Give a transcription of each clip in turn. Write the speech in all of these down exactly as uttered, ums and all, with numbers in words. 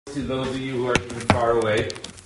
To those of you who are even far away.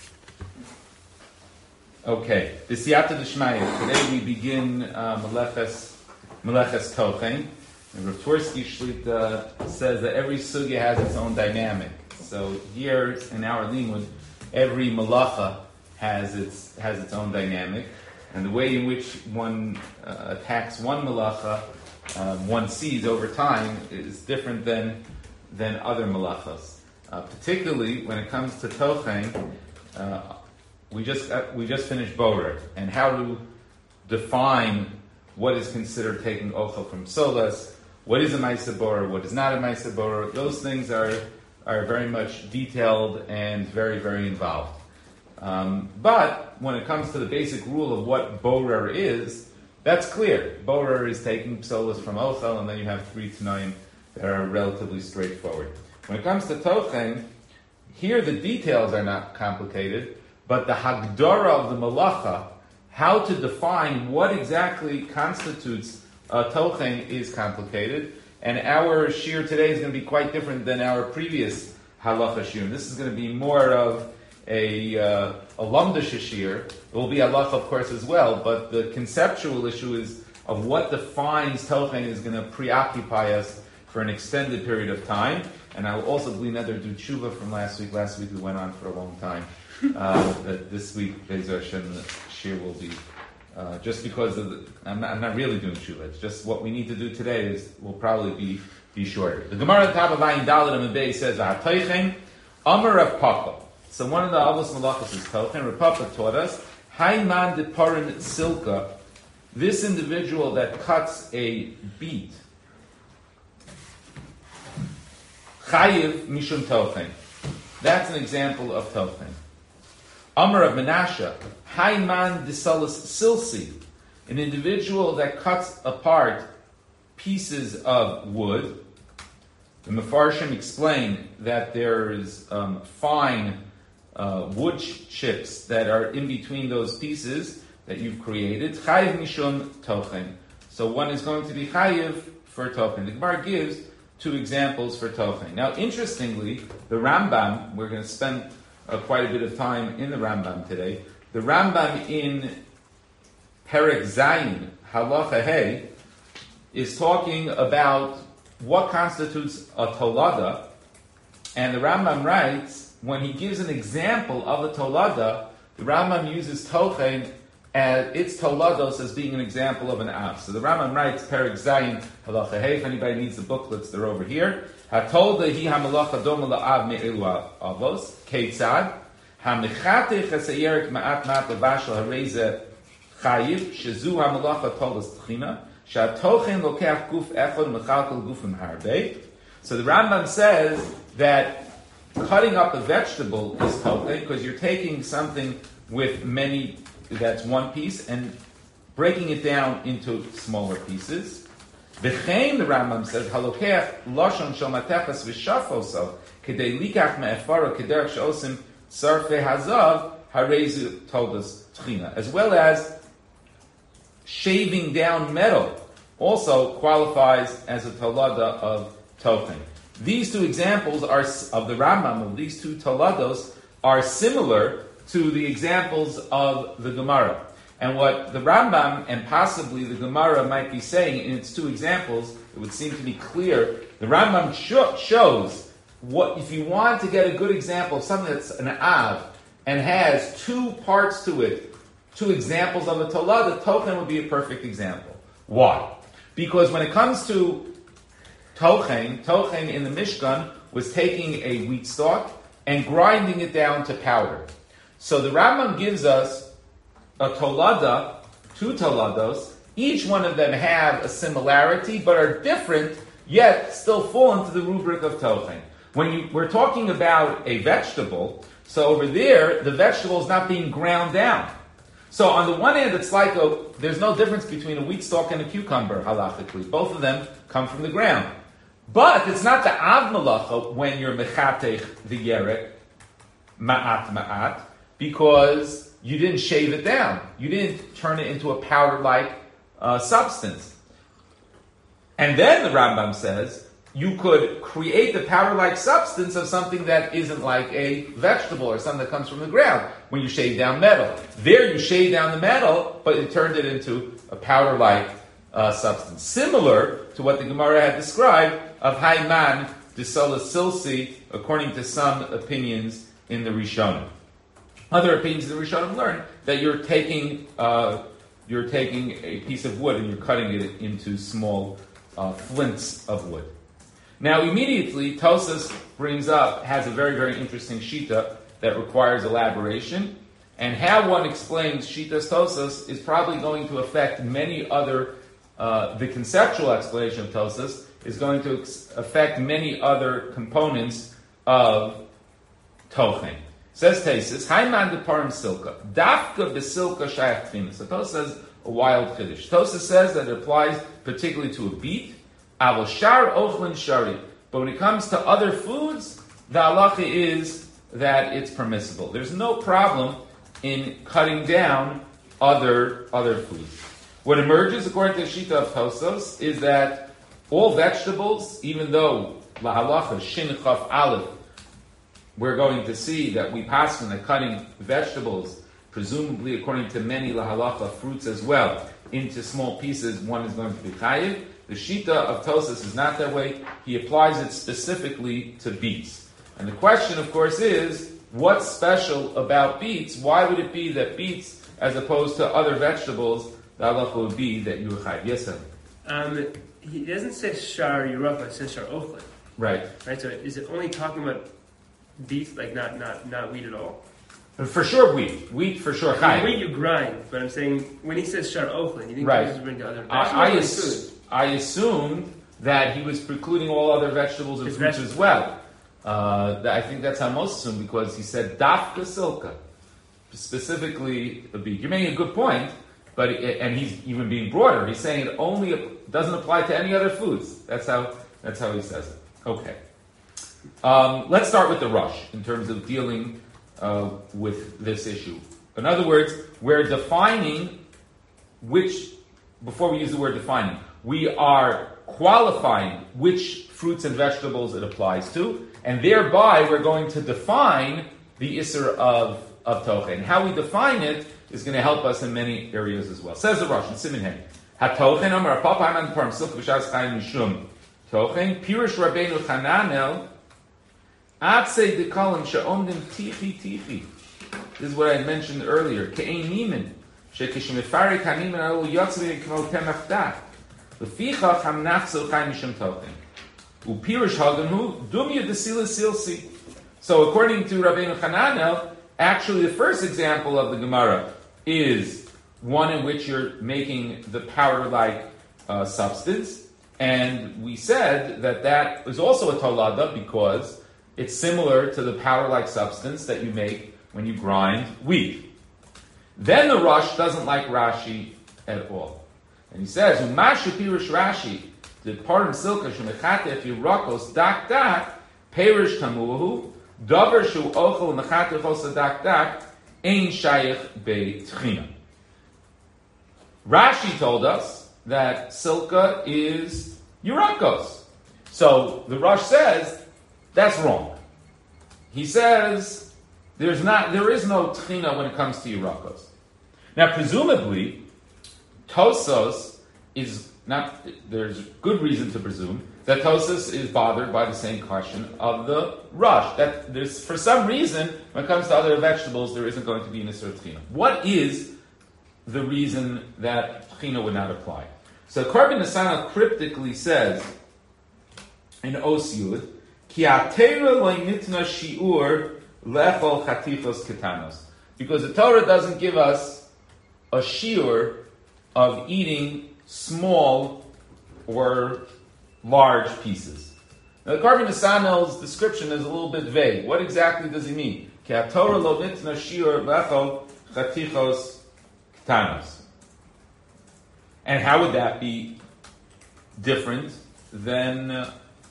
Okay, the Siyata D'Shmaya. Today we begin uh, Meleches Meleches Tochen. And Rav Twersky Shlita says that every sugya has its own dynamic. So here in our limud, every malacha has its has its own dynamic, and the way in which one uh, attacks one malacha, um, one sees over time is different than than other malachas. Uh, particularly when it comes to Tochen, uh, we just uh, we just finished Borer, and how to define what is considered taking Ochel from Solas, what is a Maisa Borer, what is not a Maisa Borer. Those things are are very much detailed and very, very involved. Um, but when it comes to the basic rule of what Borer is, that's clear. Borer is taking Solas from Ochel, and then you have three Tanaim that are relatively straightforward. When it comes to Tochen, here the details are not complicated, but the Hagdara of the Malacha, how to define what exactly constitutes uh, Tochen, is complicated. And our shir today is going to be quite different than our previous Halacha shir. This is going to be more of a, uh, a Lamdash shir. It will be Halacha, of course, as well, but the conceptual issue is of what defines Tochen is going to preoccupy us for an extended period of time. And I will also glean another do tshuva from last week. Last week we went on for a long time. Uh, that this week, Be'ez Hashem, the shir will be uh, just because of the, I'm not, I'm not really doing tshuva. It's just what we need to do today is will probably be be shorter. The Gemara Tava Vayin Dalet and Mebei says V'Hatochen Amar Rav Papa. So one of the Avos Malachos is Tochen. Rav Papa taught us Hayman Deparin Silka. This individual that cuts a beet. Chayiv Mishum Tochen. That's an example of Tochen. Amar of Menashe, Hayman Disalis Silsi, an individual that cuts apart pieces of wood. The Mefarshim explain that there is um, fine uh, wood chips that are in between those pieces that you've created. Chayiv Mishum Tochen. So one is going to be Chayiv for Tochen. The Gemara gives two examples for Tochen. Now, interestingly, the Rambam, we're going to spend uh, quite a bit of time in the Rambam today. The Rambam in Perek Zayin, Halacha Hey, is talking about what constitutes a Tolada, and the Rambam writes, when he gives an example of a Tolada, the Rambam uses Tochen and its tolados as being an example of an av. So the Rambam writes, Perek Zayin, Halacha Hey, if anybody needs the booklets, they're over here. HaTolda hi hamalacha doma la'av me'elu avos, Keitzad, ha'mechatech ha'sayeret ma'at ma'at levashel ha'reze chayiv, shezu hamalacha tolas tchina, sha'tochen lokech guf echod mechalkel gufim harbe. So the Rambam says that cutting up a vegetable is tochen, because you're taking something with many, that's one piece, and breaking it down into smaller pieces. V'chein, the Rambam says, halokech lashon shel matechas v'shafoso kedei likach me'efaro kederach she'osim sarfei hazav harezu toldas tchina, as well as shaving down metal also qualifies as a tolada of tochen. These two examples are of the Rambam of these two tolados are similar to the examples of the Gemara. And what the Rambam and possibly the Gemara might be saying in its two examples, it would seem to be clear, the Rambam sh- shows what if you want to get a good example of something that's an av and has two parts to it, two examples of a tolah, the tochen would be a perfect example. Why? Because when it comes to tochen, tochen in the Mishkan was taking a wheat stalk and grinding it down to powder. So the Rambam gives us a tolada, two tolados. Each one of them have a similarity, but are different, yet still fall into the rubric of tochen. When you, we're talking about a vegetable, so over there, the vegetable is not being ground down. So on the one hand, it's like a, there's no difference between a wheat stalk and a cucumber, halachically. Both of them come from the ground. But it's not the av malacha when you're mechatech the yerek, ma'at ma'at, because you didn't shave it down. You didn't turn it into a powder-like uh, substance. And then the Rambam says, you could create the powder-like substance of something that isn't like a vegetable or something that comes from the ground when you shave down metal. There you shave down the metal, but you turned it into a powder-like uh, substance. Similar to what the Gemara had described of Haiman Disola Silsi, according to some opinions in the Rishonim. Other opinions in the Rishonim learn that you're taking uh, you're taking a piece of wood and you're cutting it into small uh, flints of wood. Now, immediately, Tosas brings up, has a very, very interesting shita that requires elaboration, and how one explains shitas Tosas is probably going to affect many other. Uh, the conceptual explanation of Tosas is going to ex- affect many other components of Tochen. Says Tosas, Haiman de Parim Silka, Dafka besilka shayach tchina. So Tosas says a wild chiddush. Tosas says that it applies particularly to a beet, avol shar ochlin shari. But when it comes to other foods, the halacha is that it's permissible. There's no problem in cutting down other other foods. What emerges, according to the Shita of Tosas, is that all vegetables, even though la halacha shin chaf aleph, we're going to see that we pass from the cutting vegetables, presumably according to many la halacha fruits as well, into small pieces, one is going to be chayiv. The Shita of Tosas is not that way. He applies it specifically to beets. And the question, of course, is, what's special about beets? Why would it be that beets, as opposed to other vegetables, the halacha would be that you were chayiv? Yes, sir. Um, he doesn't say shar yiraka, it says shar ochlin. Right. Right. So is it only talking about beef, like not not not wheat at all? For sure, wheat. Wheat for sure. I mean, wheat you grind, but I'm saying when he says shar ochlin, you think right. this is bring to other I, vegetables? I, or ass- food? I assumed that he was precluding all other vegetables and His fruits vegetables. as well. Uh, I think that's how most assume, because he said dafka silka, specifically a beet. You're making a good point. But it, and he's even being broader. He's saying it only doesn't apply to any other foods. That's how that's how he says it. Okay. Um, let's start with the rush in terms of dealing uh, with this issue. In other words, we're defining which. Before we use the word defining, we are qualifying which fruits and vegetables it applies to, and thereby we're going to define the isser of of tochen. How we define it is going to help us in many areas as well. Says the Russian, Simin Hen. HaTochen Amar Papa Haman Parim Silk B'Shas Chayim Mishum Tochen Pirush Rabbeinu Chananel Atzei Dekalim She'omdim Tichi Tichi. This is what I mentioned earlier. Ke'ein Nimin She'kishmefari Kanimin Alo Yotzvi K'mo Temach Dat L'fichach Hamnachzel Chayim Mishum Tochen U'Pirush Haganhu Dumya Desila Silsi. So according to Rabbeinu Chananel, actually, the first example of the Gemara is one in which you're making the powder-like uh, substance, and we said that that is also a tolada because it's similar to the powder-like substance that you make when you grind wheat. Then the Rosh doesn't like Rashi at all, and he says, "Umash Pirush Rashi the parim silka shemechatef yirakos dak dak perish tamuhu." Davar shu ochel mechatech osadak dak ein shayich beitchina. Rashi told us that silka is yurakos. So the Rosh says that's wrong. He says there's not, there is no tchina when it comes to yurakos. Now, presumably, Tosos is not. There's good reason to presume that Tosas is bothered by the same question of the rush. That there's, for some reason, when it comes to other vegetables, there isn't going to be an Isser Tchina. What is the reason that Tchina would not apply? So Korban Nesanel cryptically says in Osyud, Ki atera lo nitna shi'ur lechol chatichos ketanos. Because the Torah doesn't give us a shi'ur of eating small or large pieces. Now, the Korban Nesanel's description is a little bit vague. What exactly does he mean? Ki haTorah lo nitna shiur lechol chatichos ketanos. And how would that be different than uh,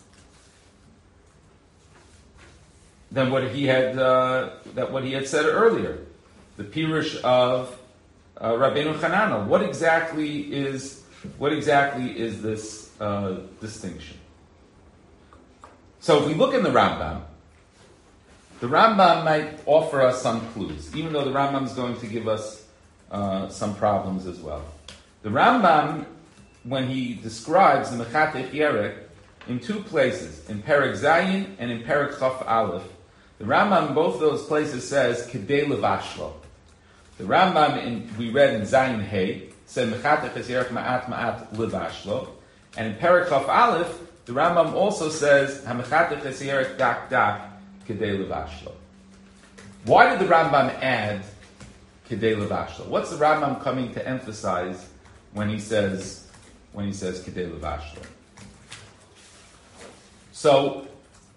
than what he had uh, that what he had said earlier? The pirush of uh, Rabbeinu Chananel. What exactly is what exactly is this uh, distinction? So if we look in the Rambam, the Rambam might offer us some clues, even though the Rambam is going to give us uh, some problems as well. The Rambam, when he describes the Mechatech Yerek in two places, in Perek Zayin and in Perek Chaf Aleph, the Rambam in both of those places says Kedei Levashlo. The Rambam in, we read in Zayin Hey said Mechatech Yerek Ma'at Ma'at Levashlo, and in Perek Chaf Aleph the Rambam also says Hamechatech Yerek Dak Dak Kedei Levashlo. Why did the Rambam add Kedei Levashlo? What's the Rambam coming to emphasize when he says when he says Kedei Levashlo? So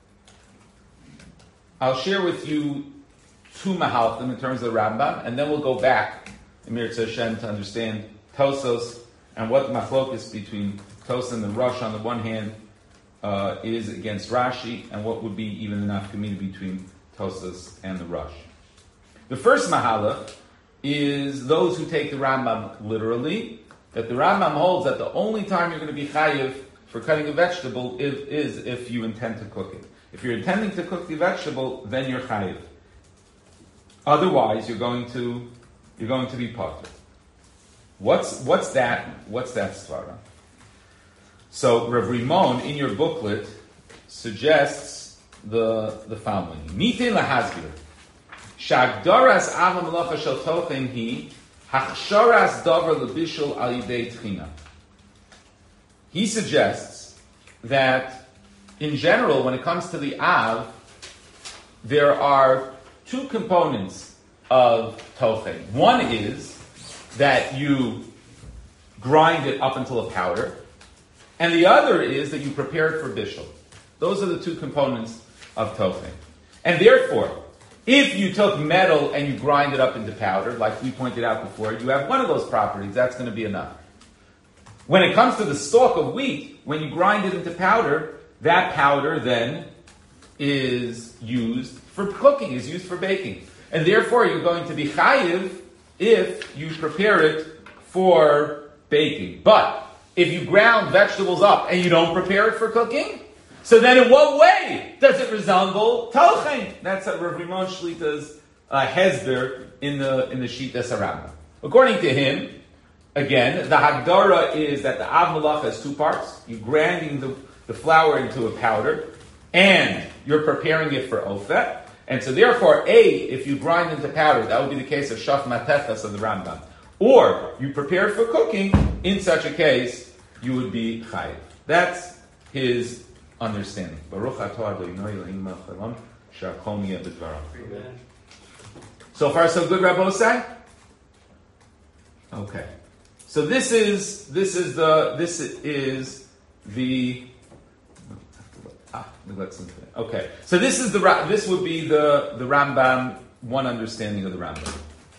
I'll share with you two mahalchim in terms of the Rambam, and then we'll go back in Mirza Hashem to understand Tosos and what the machlokes between Tosos and the Rosh on the one hand uh, is against Rashi, and what would be even the nafkamina between Tosos and the Rosh. The first mahalach is those who take the Rambam literally, that the Rambam holds that the only time you're going to be chayiv for cutting a vegetable is, is if you intend to cook it. If you're intending to cook the vegetable, then you're chayiv. Otherwise, you're going to you're going to be potter. What's what's that? What's that svara? So Rav Rimon in your booklet suggests the the following: Nitin lahazbir shagdoras ava malacha shel tochen hi hachsharas davar lebishul al yidei tchina. He suggests that in general, when it comes to the av, there are two components of tochen. One is that you grind it up until a powder, and the other is that you prepare it for bishul. Those are the two components of tochen. And therefore, if you took metal and you grind it up into powder, like we pointed out before, you have one of those properties, that's going to be enough. When it comes to the stalk of wheat, when you grind it into powder, that powder then is used for cooking, is used for baking. And therefore you're going to be chayiv if you prepare it for baking. But if you ground vegetables up and you don't prepare it for cooking, so then in what way does it resemble tochen? That's Rav Rimon Shlita's uh, hezber in the in the Shitas HaRambam. According to him, again, the Hagdara is that the Av Malacha has two parts. You're grinding the, the flour into a powder, and you're preparing it for Ofet. And so therefore, A, if you grind into powder, that would be the case of Shaf Matechas of the Rambam. Or you prepare it for cooking, in such a case, you would be Chayiv. That's his understanding. Baruch atah Adonai Eloheinu melech haolam, she'akol niyeh b'dvarav. So far, so good, Rabbosai? Okay. So this is this is the this is the ah let's okay. So this is the this would be the the Rambam, one understanding of the Rambam.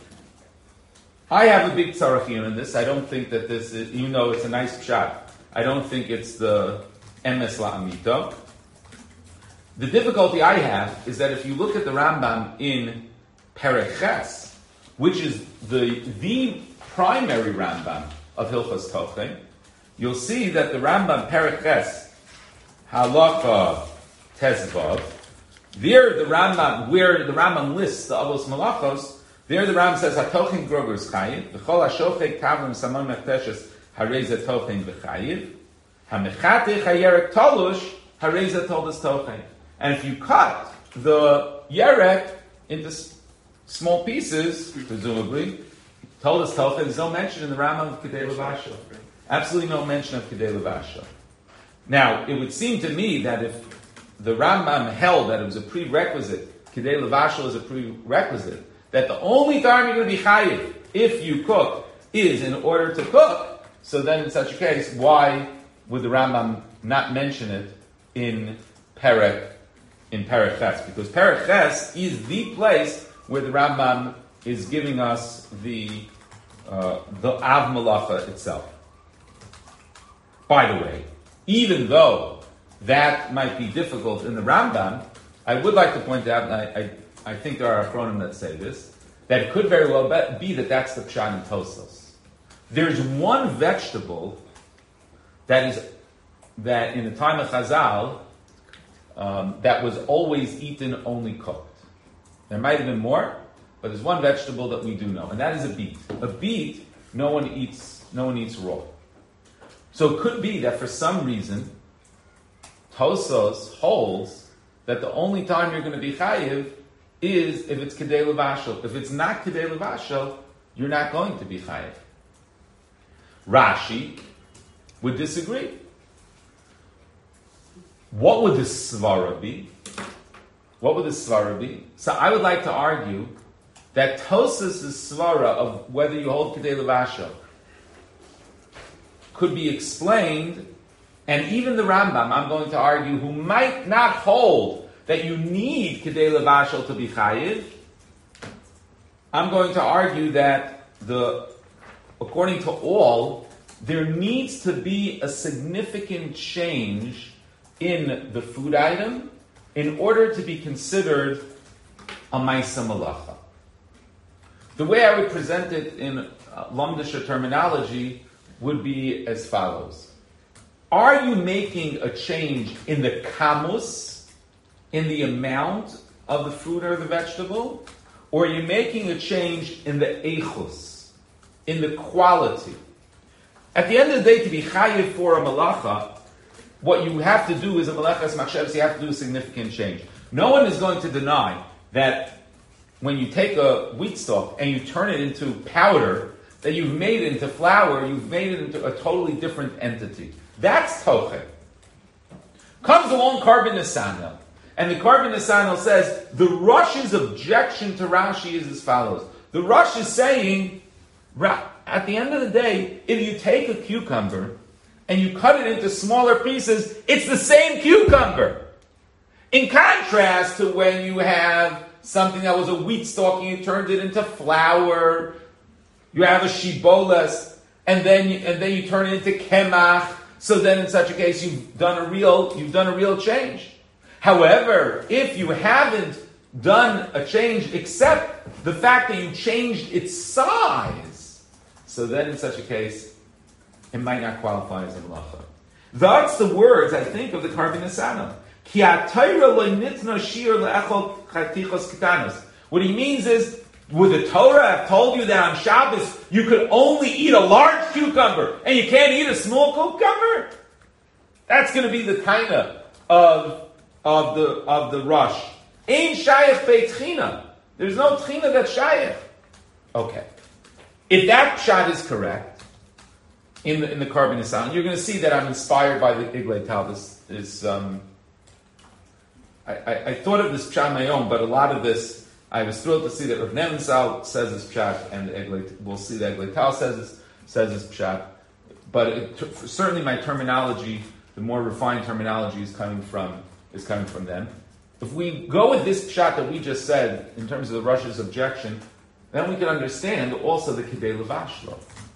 I have a big tzarachim in this. I don't think that this is, even though it's a nice pshat, I don't think it's the emes la'amito. The difficulty I have is that if you look at the Rambam in Perek Ches, which is the the primary Rambam of Hilchos Tochen, you'll see that the Rambam Perek Ches Halacha Tezvav, there the Rambam, where the Rambam lists the Avos Malachos, there the Rambam says Hatochen Groger is Chayiv, V'chol Hashofek Kavim Samon Mechteshes Hareza Tochen V'Chayiv, Hamechatech Hayerek Tolush Hareza Toldas Tochen. And if you cut the Yerek into s- small pieces, presumably, Toldas Tochen, there's no mention in the Rambam of Kedei Levashlo. Absolutely no mention of Kedei Levashlo. Now, it would seem to me that if the Rambam held that it was a prerequisite, Kedei Levashlo is a prerequisite, that the only time you're going to be chayiv if you cook is in order to cook, so then in such a case, why would the Rambam not mention it in Perek, in Perek Ches? Because Perek Ches is the place where the Rambam is giving us the uh, the Av Malacha itself. By the way, even though that might be difficult in the Rambam, I would like to point out, and I, I I think there are Achronim that say this, that it could very well be that that's the Pshat in Tosos. There's one vegetable that is, that in the time of Chazal, um, that was always eaten only cooked. There might have been more, but there's one vegetable that we do know, and that is a beet. A beet, no one eats, no one eats raw. So it could be that for some reason, Tosos holds that the only time you're going to be chayiv is if it's kedei levashel. If it's not kedei levashel, you're not going to be chayiv. Rashi would disagree. What would the svara be? What would the svara be? So I would like to argue that Tosas' svara of whether you hold kedei levashel could be explained, and even the Rambam, I'm going to argue, who might not hold that you need kedei levashel to be chayiv, I'm going to argue that the, according to all, there needs to be a significant change in the food item in order to be considered a ma'isa malacha. The way I would present it in uh, Lamdisha terminology would be as follows. Are you making a change in the kamus, in the amount of the fruit or the vegetable, or are you making a change in the eichus, in the quality? At the end of the day, to be chayiv for a malacha, what you have to do is a malachas machshavs, you have to do a significant change. No one is going to deny that when you take a wheat stalk and you turn it into powder, that you've made it into flour, you've made it into a totally different entity. That's tochen. Comes along Karban Nesanel, and the Karban Nesanel says, the Rosh's objection to Rashi is as follows. The Rosh is saying, at the end of the day, if you take a cucumber and you cut it into smaller pieces, it's the same cucumber. In contrast to when you have something that was a wheat stalk and you turned it into flour, you have a shibolas, and then you, and then you turn it into kemach. So then, in such a case, you've done a real you've done a real change. However, if you haven't done a change except the fact that you changed its size, so then, in such a case, it might not qualify as a malacha. That's the words I think of the Karban Nesanel. Ki atayra lo nitna shir le'echol chatichos ketanos. What he means is, would the Torah have told you that on Shabbos you could only eat a large cucumber and you can't eat a small cucumber? That's going to be the taina of of the of the rush. Ein shayach beitchina. There's no tchina that's shayach. Okay, if that shot is correct in the in the Karban Nesanel, you're going to see that I'm inspired by the Iglay Tal. This is um, I, I, I thought of this pshat on my own, but a lot of this. I was thrilled to see that Rav Nevensal says this pshat, and Eglay, we'll see that Eglay Tal says this, says this pshat. But it, t- certainly my terminology, the more refined terminology, is coming from is coming from them. If we go with this pshat that we just said in terms of the Russia's objection, then we can understand also the kedei levashlo.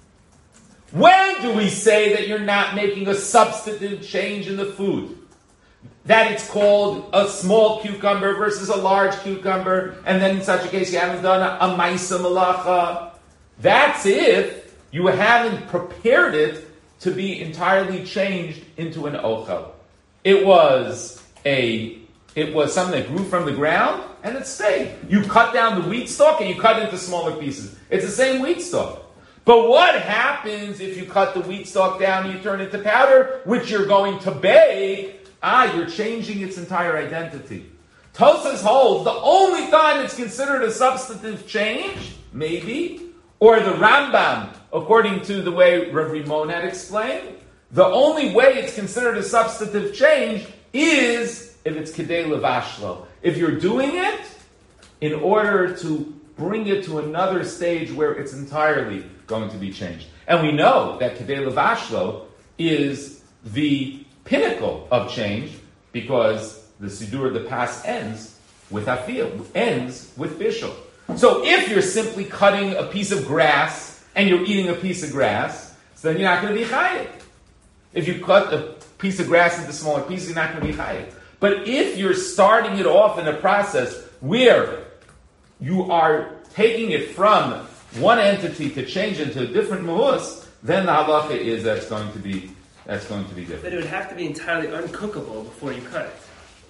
When do we say that you're not making a substantive change in the food? That it's called a small cucumber versus a large cucumber, and then in such a case you haven't done a, a ma'isa malacha. That's if you haven't prepared it to be entirely changed into an ochel. It was a, it was something that grew from the ground, and it stayed. You cut down the wheat stalk and you cut it into smaller pieces. It's the same wheat stalk. But what happens if you cut the wheat stalk down and you turn it into powder, which you're going to bake? Ah, you're changing its entire identity. Tosas holds the only time it's considered a substantive change, maybe, or the Rambam, according to the way Rav Rimon had explained, the only way it's considered a substantive change is if it's kedei levashlo. If you're doing it in order to bring it to another stage where it's entirely going to be changed. And we know that kedei levashlo is the pinnacle of change, because the Sidur, the past ends with Afiyah, ends with Bishul. So if you're simply cutting a piece of grass and you're eating a piece of grass, so then you're not going to be chayiv. If you cut a piece of grass into smaller pieces, you're not going to be chayiv. But if you're starting it off in a process where you are taking it from one entity to change into a different muhus, then the halacha is that's going to be That's going to be different. But it would have to be entirely uncookable before you cut it.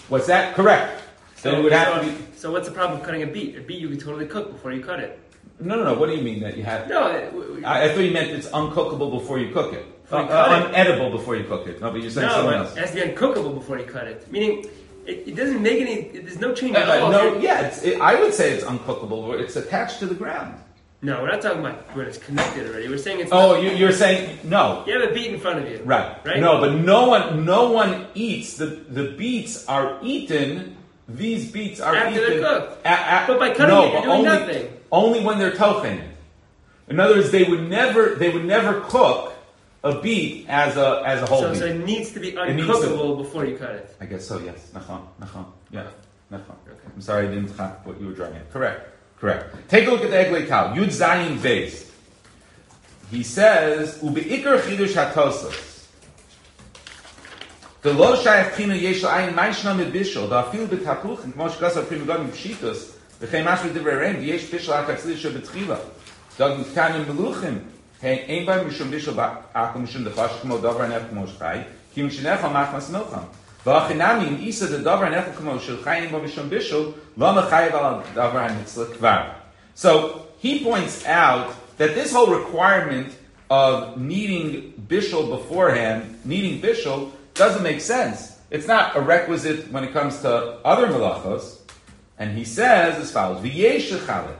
What's that? Correct. So, then it would have so, to be. so what's the problem with cutting a beet? A beet you can totally cook before you cut it. No, no, no. What do you mean that you have? No, it, w- I, I thought you meant it's uncookable before you cook it. Before you Uh, cut uh, it. unedible before you cook it. No, but you're saying no, something it else. has to be uncookable before you cut it. Meaning, it, it doesn't make any. It, there's no change Uh, at uh, all. no, yeah, it's, it, I would say it's uncookable. It's attached to the ground. No, we're not talking about when it's connected already. We're saying it's. Oh, you, you're saying no. You have a beet in front of you. Right. Right. No, but no one, no one eats the the beets are eaten. These beets are After eaten. they're cooked. A, a, But by cutting no, it, you're but doing only, nothing. Only when they're tochen. In other words, they would never, they would never cook a beet as a as a whole So, beet. so it needs to be It needs to- uncookable before you cut it. I guess so. Yes. Nachon. Nachon. Yeah. Nachon. Okay. I'm sorry, I didn't chap what you were driving at. Correct. Correct. Take a look at the Eglei Tal. Yud Zayin Beis. He says, "Ubeikar chidush hatosos." The lo shayach china yesh la'ayin ma'ishna mebishol. Da afil betapuch and kmosh gasa primogodim pshitos. V'chem mash v'divrei reim v'yesh bishol ha'katzli shel betchila. Da gitanim meluchim. Hey, ein ba'im mishum bishol ba'akum mishum dechash kmo davar nef kmosh chai. Ki mishinecha machmas milcham. V'achinami in isa the davar nef kmo shel chayim ba mishum bishol lo mechayev al davar ha'mitzla kvar. So he points out that this whole requirement of needing bishul beforehand, needing bishul, doesn't make sense. It's not a requisite when it comes to other melachos. And he says as follows: V'yesh echalik,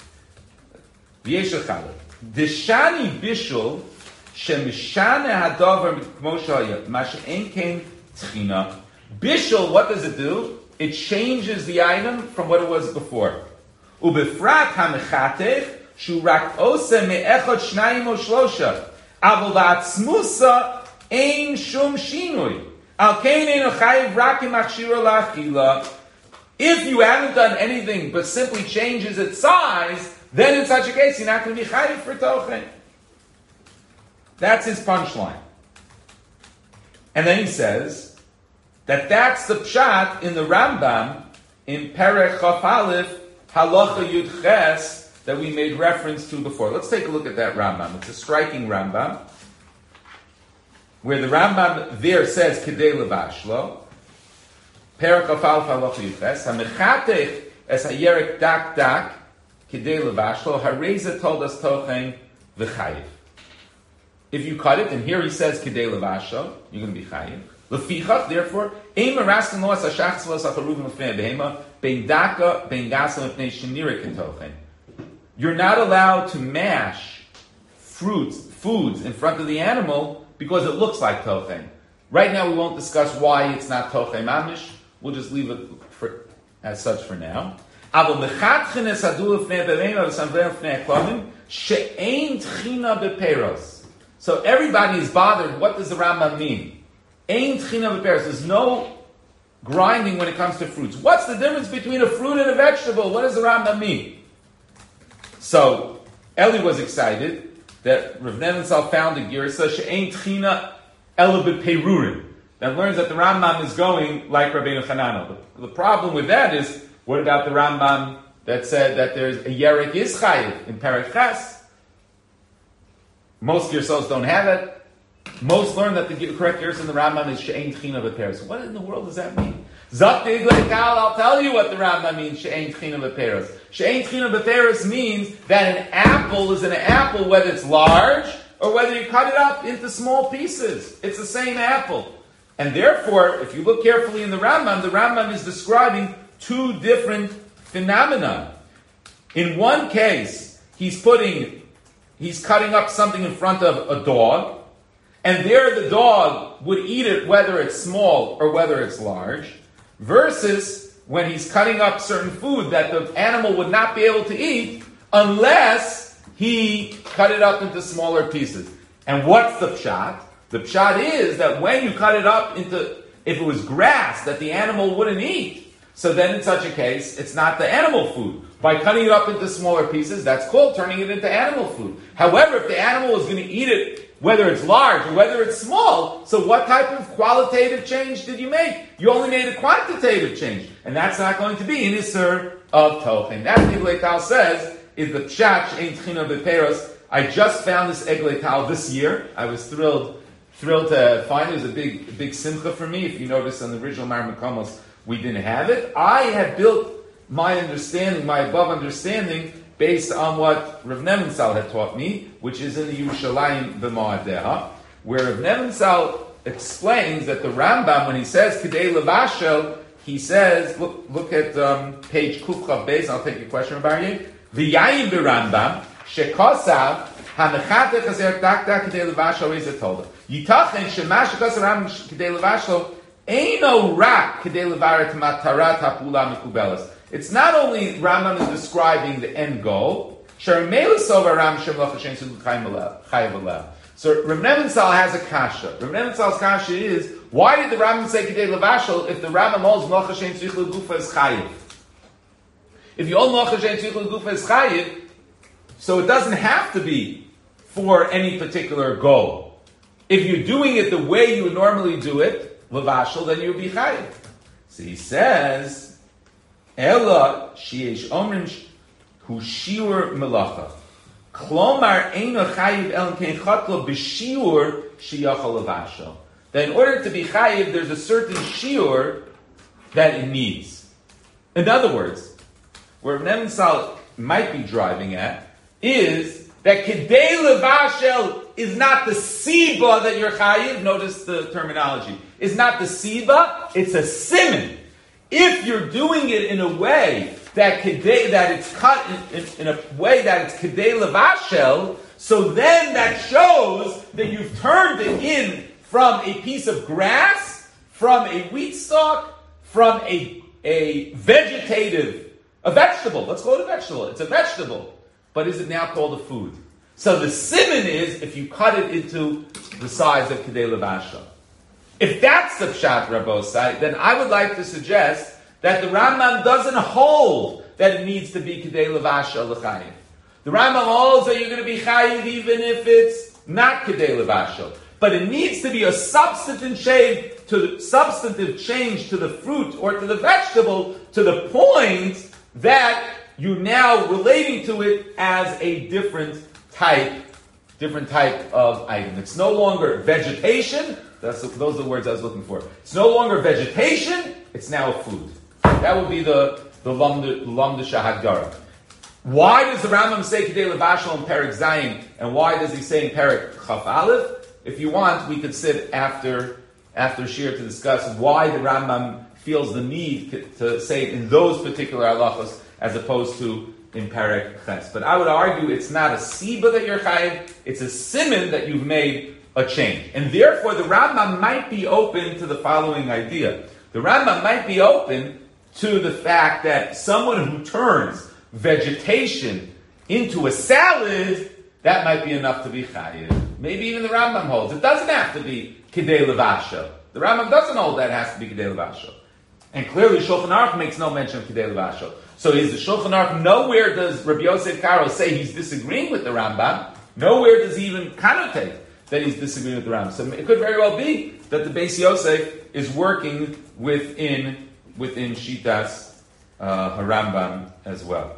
v'yesh echalik, deshani bishul shemishane hadavar kmo shaya mashe'en kein tchina. Bishul, what does it do? It changes the item from what it was before. Ubefrat hamechatech shu rak ose me'echot shnayim o shlosha aval ba'atzmusa ein shum shinui al kein ein chayiv rak im achshira la'achila. If you haven't done anything but simply changes its size, then in such a case you're not going to be chayiv for tochen. That's his punchline. And then he says that that's the pshat in the Rambam in Perek Chaf Aleph Halacha Yud Ches that we made reference to before. Let's take a look at that Rambam. It's a striking Rambam, where the Rambam there says Kedei Levashlo, Perek Chaf Aleph Halacha Yud Ches, HaMechatech es HaYerek Dak Dak, Kedei Levashlo, HaReza told us Tochen V'chayiv. If you cut it, and here he says Kedei Levashlo, you're going to be chayiv. Lefichach, therefore, Ein Maraskin Lo Asashachs Lo Asacharuvim Lefnei Behema Ben Daka Ben Gasa Lefnei Shenira Ketochen. You're not allowed to mash fruits, foods in front of the animal because it looks like tochen. Right now, we won't discuss why it's not tochen mamish. We'll just leave it for, as such for now. Aval mechatchen es hadu lefnei behema v'samvei lefnei klomim she'ein tchina beperos. So everybody is bothered. What does the Rambam mean? Ein tchina beperos. There's no grinding when it comes to fruits. What's the difference between a fruit and a vegetable? What does the Rambam mean? So Eli was excited that Rav Nebenzahl found a girsa she'ein tchina ela beperurim that learns that the Rambam is going like Rabbeinu Chananel. The, the problem with that is, what about the Rambam that said that there's a yerek is chayiv in Perek Ches? Most girsos don't have it. Most learn that the correct girsa in the Rambam is she'ein tchina beperos. What in the world does that mean? Zak the Eglei Tal, I'll tell you what the Rambam means, she'ein tchina beperos. She'ein tchina beperos means that an apple is an apple whether it's large or whether you cut it up into small pieces. It's the same apple. And therefore, if you look carefully in the Rambam, the Rambam is describing two different phenomena. In one case, he's putting, he's cutting up something in front of a dog, and there the dog would eat it whether it's small or whether it's large, versus when he's cutting up certain food that the animal would not be able to eat unless he cut it up into smaller pieces. And what's the pshat? The pshat is that when you cut it up into, if it was grass that the animal wouldn't eat, so then in such a case, it's not the animal food. By cutting it up into smaller pieces, that's called turning it into animal food. However, if the animal is going to eat it, whether it's large or whether it's small, so what type of qualitative change did you make? You only made a quantitative change. And that's not going to be an Isser of Tochen. That's what Eglei Tal says, is the Pshat She'ein Tchina Beperos. I just found this Eglei Tal this year. I was thrilled Thrilled to find it. It was a big, big simcha for me. If you notice on the original Mar Makomos, we didn't have it. I had built my understanding, my above understanding, based on what Rav Nebenzahl had taught me, which is in the Yerushalayim B'Moadeha, where Rav Nebenzahl explains that the Rambam, when he says Kedei Levashel, he says, look, look at um, page Kufchav Beis. I'll take your question about it. V'yayin b'Rambam shekosav hanechatech hazer dakda Kedei Levashel ezetola. Yitachen shema shekosav Rambam Kedei Levashel eino rak Kedei Levaret matarat hapula mikubelas. It's not only Rambam is describing the end goal. Sharmeilasov Ram Shemloch Hashem Chayav Alev. So Rav Nebenzahl has a kasha. Rav Nebenzahl's kasha is, why did the Rambam say Kedei Levashel if the Rambam holds Melach Hashem Tzrich L'Gufa is Chayiv? If you hold Melach Hashem Tzrich L'Gufa is Chayiv, so it doesn't have to be for any particular goal. If you're doing it the way you would normally do it, Levashel, then you would be Chayiv. So he says, Ella Sheyesh Omrim Hu Shiur Melacha. Klomar eino chayiv el kein chatlo b'shiur sheyachal levashel. That in order to be chayiv, there's a certain shiur that it needs. In other words, where Nebenzahl might be driving at is that kedei levashel is not the siba that you're chayiv. Notice the terminology. Is not the siba. It's a siman. If you're doing it in a way that kedei, that it's cut in, in, in a way that it's kedei levashel, so then that shows that you've turned it in from a piece of grass, from a wheat stalk, from a, a vegetative, a vegetable. Let's call it a vegetable. It's a vegetable. But is it now called a food? So the siman is if you cut it into the size of kedei levashel. If that's the pshat Rabbosai, then I would like to suggest that the Rambam doesn't hold that it needs to be Kedei Levashel l'chayiv. The Rambam holds that you're going to be chayiv even if it's not Kedei Levashel. But it needs to be a substantive change to the, substantive change to the fruit or to the vegetable to the point that you're now relating to it as a different type, different type of item. It's no longer vegetation. That's the, those are the words I was looking for. It's no longer vegetation. It's now a food. That would be the the Lamda Shahagara. Why does the Rambam say Kedei Levashel in Perek Zayin, and why does he say in Perek Chaf Aleph? If you want, we could sit after after Shir to discuss why the Rambam feels the need to, to say it in those particular halachos as opposed to in Perek Ches. But I would argue it's not a siba that you're chayiv; it's a siman that you've made a change, and therefore the Rambam might be open to the following idea. The Rambam might be open to the fact that someone who turns vegetation into a salad, that might be enough to be chayiv. Maybe even the Rambam holds. It doesn't have to be Kedei Levashel. The Rambam doesn't hold that it has to be Kedei Levashel. And clearly Shulchan Aruch makes no mention of Kedei Levashel. So is the Shulchan Aruch, nowhere does Rabbi Yosef Karo say he's disagreeing with the Rambam. Nowhere does he even connotate that he's disagreeing with the Rambam. So it could very well be that the Beis Yosef is working within within Shitas uh, Harambam as well.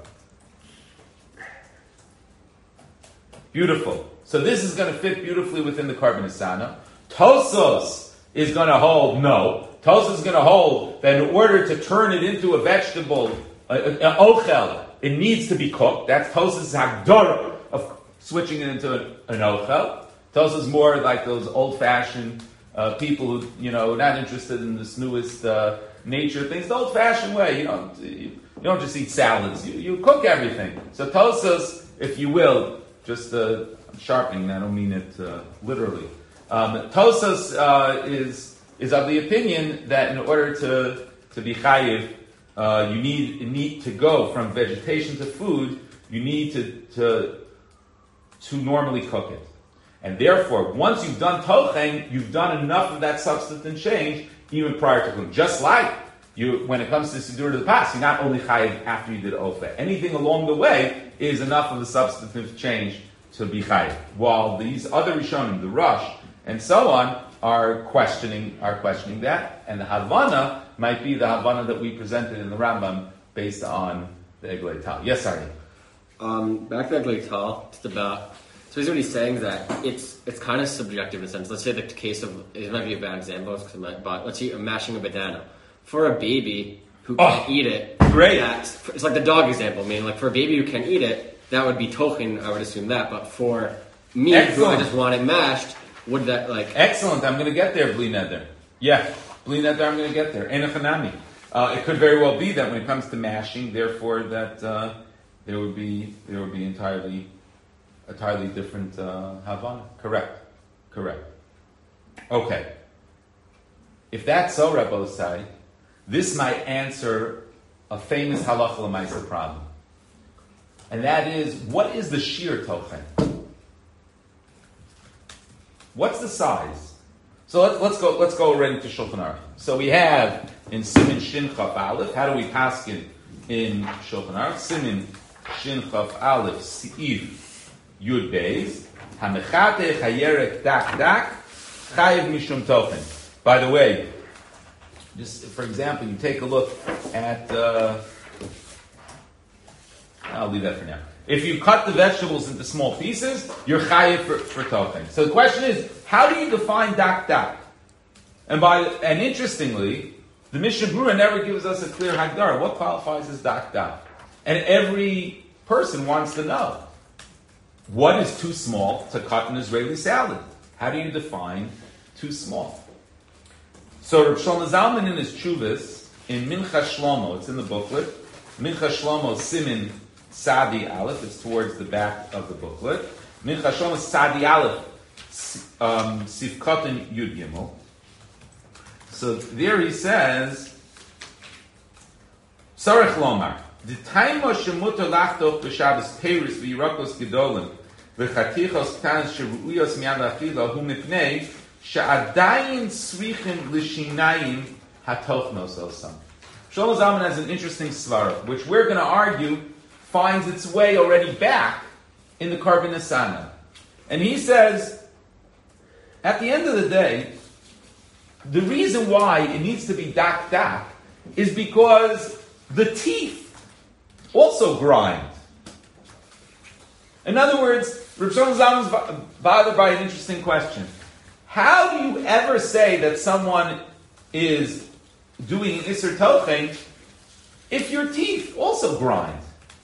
Beautiful. So this is going to fit beautifully within the Korban Hasana. Tosos is going to hold no. Tosos is going to hold that in order to turn it into a vegetable, an ochel, it needs to be cooked. That's Tosos Hagdorah of switching it into an, an ochel. Tosos is more like those old-fashioned uh, people who, you know, not interested in this newest uh, nature things. The old-fashioned way, you don't, you, you don't just eat salads. You, you cook everything. So Tosos, if you will, just uh, sharpening. I don't mean it uh, literally. Um, Tosos uh, is is of the opinion that in order to to be chayiv, uh, you need you need to go from vegetation to food. You need to to to normally cook it, and therefore, once you've done tochen, you've done enough of that substantive change even prior to cooking. Just like you, when it comes to Sidur to the past, you're not only chayiv after you did ofa. Anything along the way is enough of the substantive change to be chayiv. While these other Rishonim, the Rush, and so on, are questioning are questioning that, and the Havana might be the Havana that we presented in the Rambam based on the Eglei Tal. Yes, Ari. Um, back to Eglei Tal, just about. So basically what he's saying is that it's it's kind of subjective in a sense. Let's say the case of, it might be a bad example, but let's say you're mashing a banana. for a baby who Oh, can't eat it, great. That's, it's like the dog example. I mean, like for a baby who can't eat it, that would be tochen. I would assume that. But for me, Excellent. who I just want it mashed, would that like? Excellent. I'm going to get there, Bli Neder. Yeah, Bli Neder, I'm going to get there. Enochanami. Uh, it could very well be that when it comes to mashing, therefore, that uh, there would be there would be entirely entirely different uh, Havana. Correct. Correct. Okay. If that's so, Rabbosai, this might answer a famous halacha l'maisa problem, and that is, what is the sheer tochen? What's the size? So let's let's go let's go right into Shulchan Aruch. So we have in Simin Shin Chaf Aleph. How do we paskin in Shulchan Aruch? Simin Shin Chaf Aleph Seif Yud Beis Hamechate Chayerek Dak Dak Chayiv Mishum Tochen. By the way, just for example, you take a look at. Uh, I'll leave that for now. If you cut the vegetables into small pieces, you're chayiv for, for tochen. So the question is, how do you define dak dak? And by and interestingly, the Mishnah Berurah never gives us a clear hagdara. What qualifies as dak dak? And every person wants to know, what is too small to cut an Israeli salad? How do you define too small? So Rav Shlomo Zalman in his Chuvas, in Mincha Shlomo, it's in the booklet, Mincha Shlomo Simin Sadi Aleph, it's towards the back of the booklet. Mincha Shlomo Sadi Aleph, um, Sifkotin Yud Gimel. So there he says, Sarech Lomar, the time of Shemuto Lachtoch b'Shabbos Peiris v'Yirakos Gedolim v'Chatichos Ktanis Sheru'uyos Miyan Lachila Hu Mipnei She'adayin Tzrichim L'Shinayim Hatochnos Osam. Shlomo Zalman has an interesting svara, which we're going to argue finds its way already back in the Karban Asana. And he says, at the end of the day, the reason why it needs to be dak dak is because the teeth also grind. In other words, Rav Shlomo Zalman is bothered by an interesting question. How do you ever say that someone is doing Isser Tochen if your teeth also grind?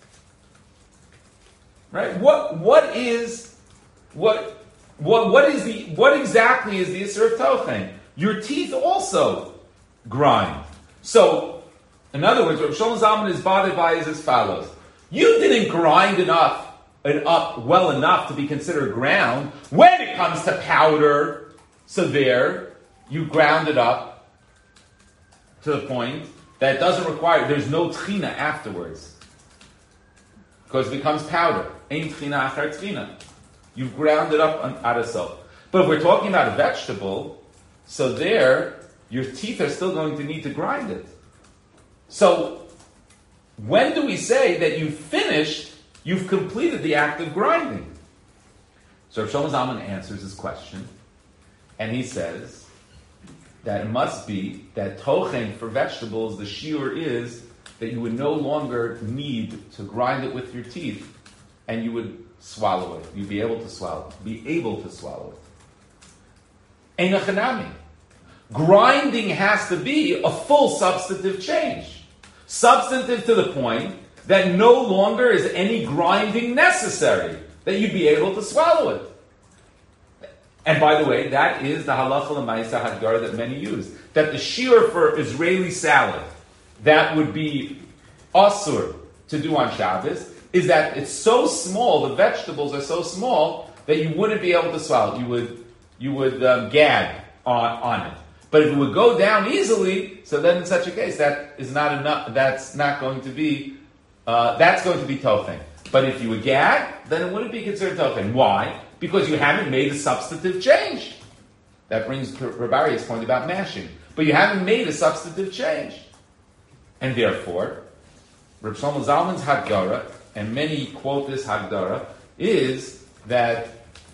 Right? What what is what what what is the what exactly is the Isser of Tochen? Your teeth also grind. So, in other words, what Shlomo Zalman is bothered by is as follows: you didn't grind enough and up well enough to be considered ground. When it comes to powder, so there you ground it up to the point that it doesn't require. There's no tchina afterwards. Because it becomes powder. Ein tchina achar tchina. You've ground it up on, out of soap. But if we're talking about a vegetable, so there, your teeth are still going to need to grind it. So, when do we say that you've finished, you've completed the act of grinding? So Rav Shlomo Zalman answers this question, and he says that it must be that tochen for vegetables, the shiur is that you would no longer need to grind it with your teeth, and you would swallow it. You'd be able to swallow it. Be able to swallow it. Einachanami. Grinding has to be a full substantive change. Substantive to the point that no longer is any grinding necessary, that you'd be able to swallow it. And by the way, that is the halacha l'maisa hadgar that many use. That the shiur for Israeli salad, that would be asur to do on Shabbos, is that it's so small, the vegetables are so small, that you wouldn't be able to swallow it. You would, you would um, gag on, on it. But if it would go down easily, so then in such a case, that is not enough, that's not going to be, uh, that's going to be tochen. But if you would gag, then it wouldn't be considered tochen. Why? Because you haven't made a substantive change. That brings to Rabari's point about mashing. But you haven't made a substantive change. And therefore, Rav Shlomo Zalman's Hagdara, and many quote this Hagdara, is that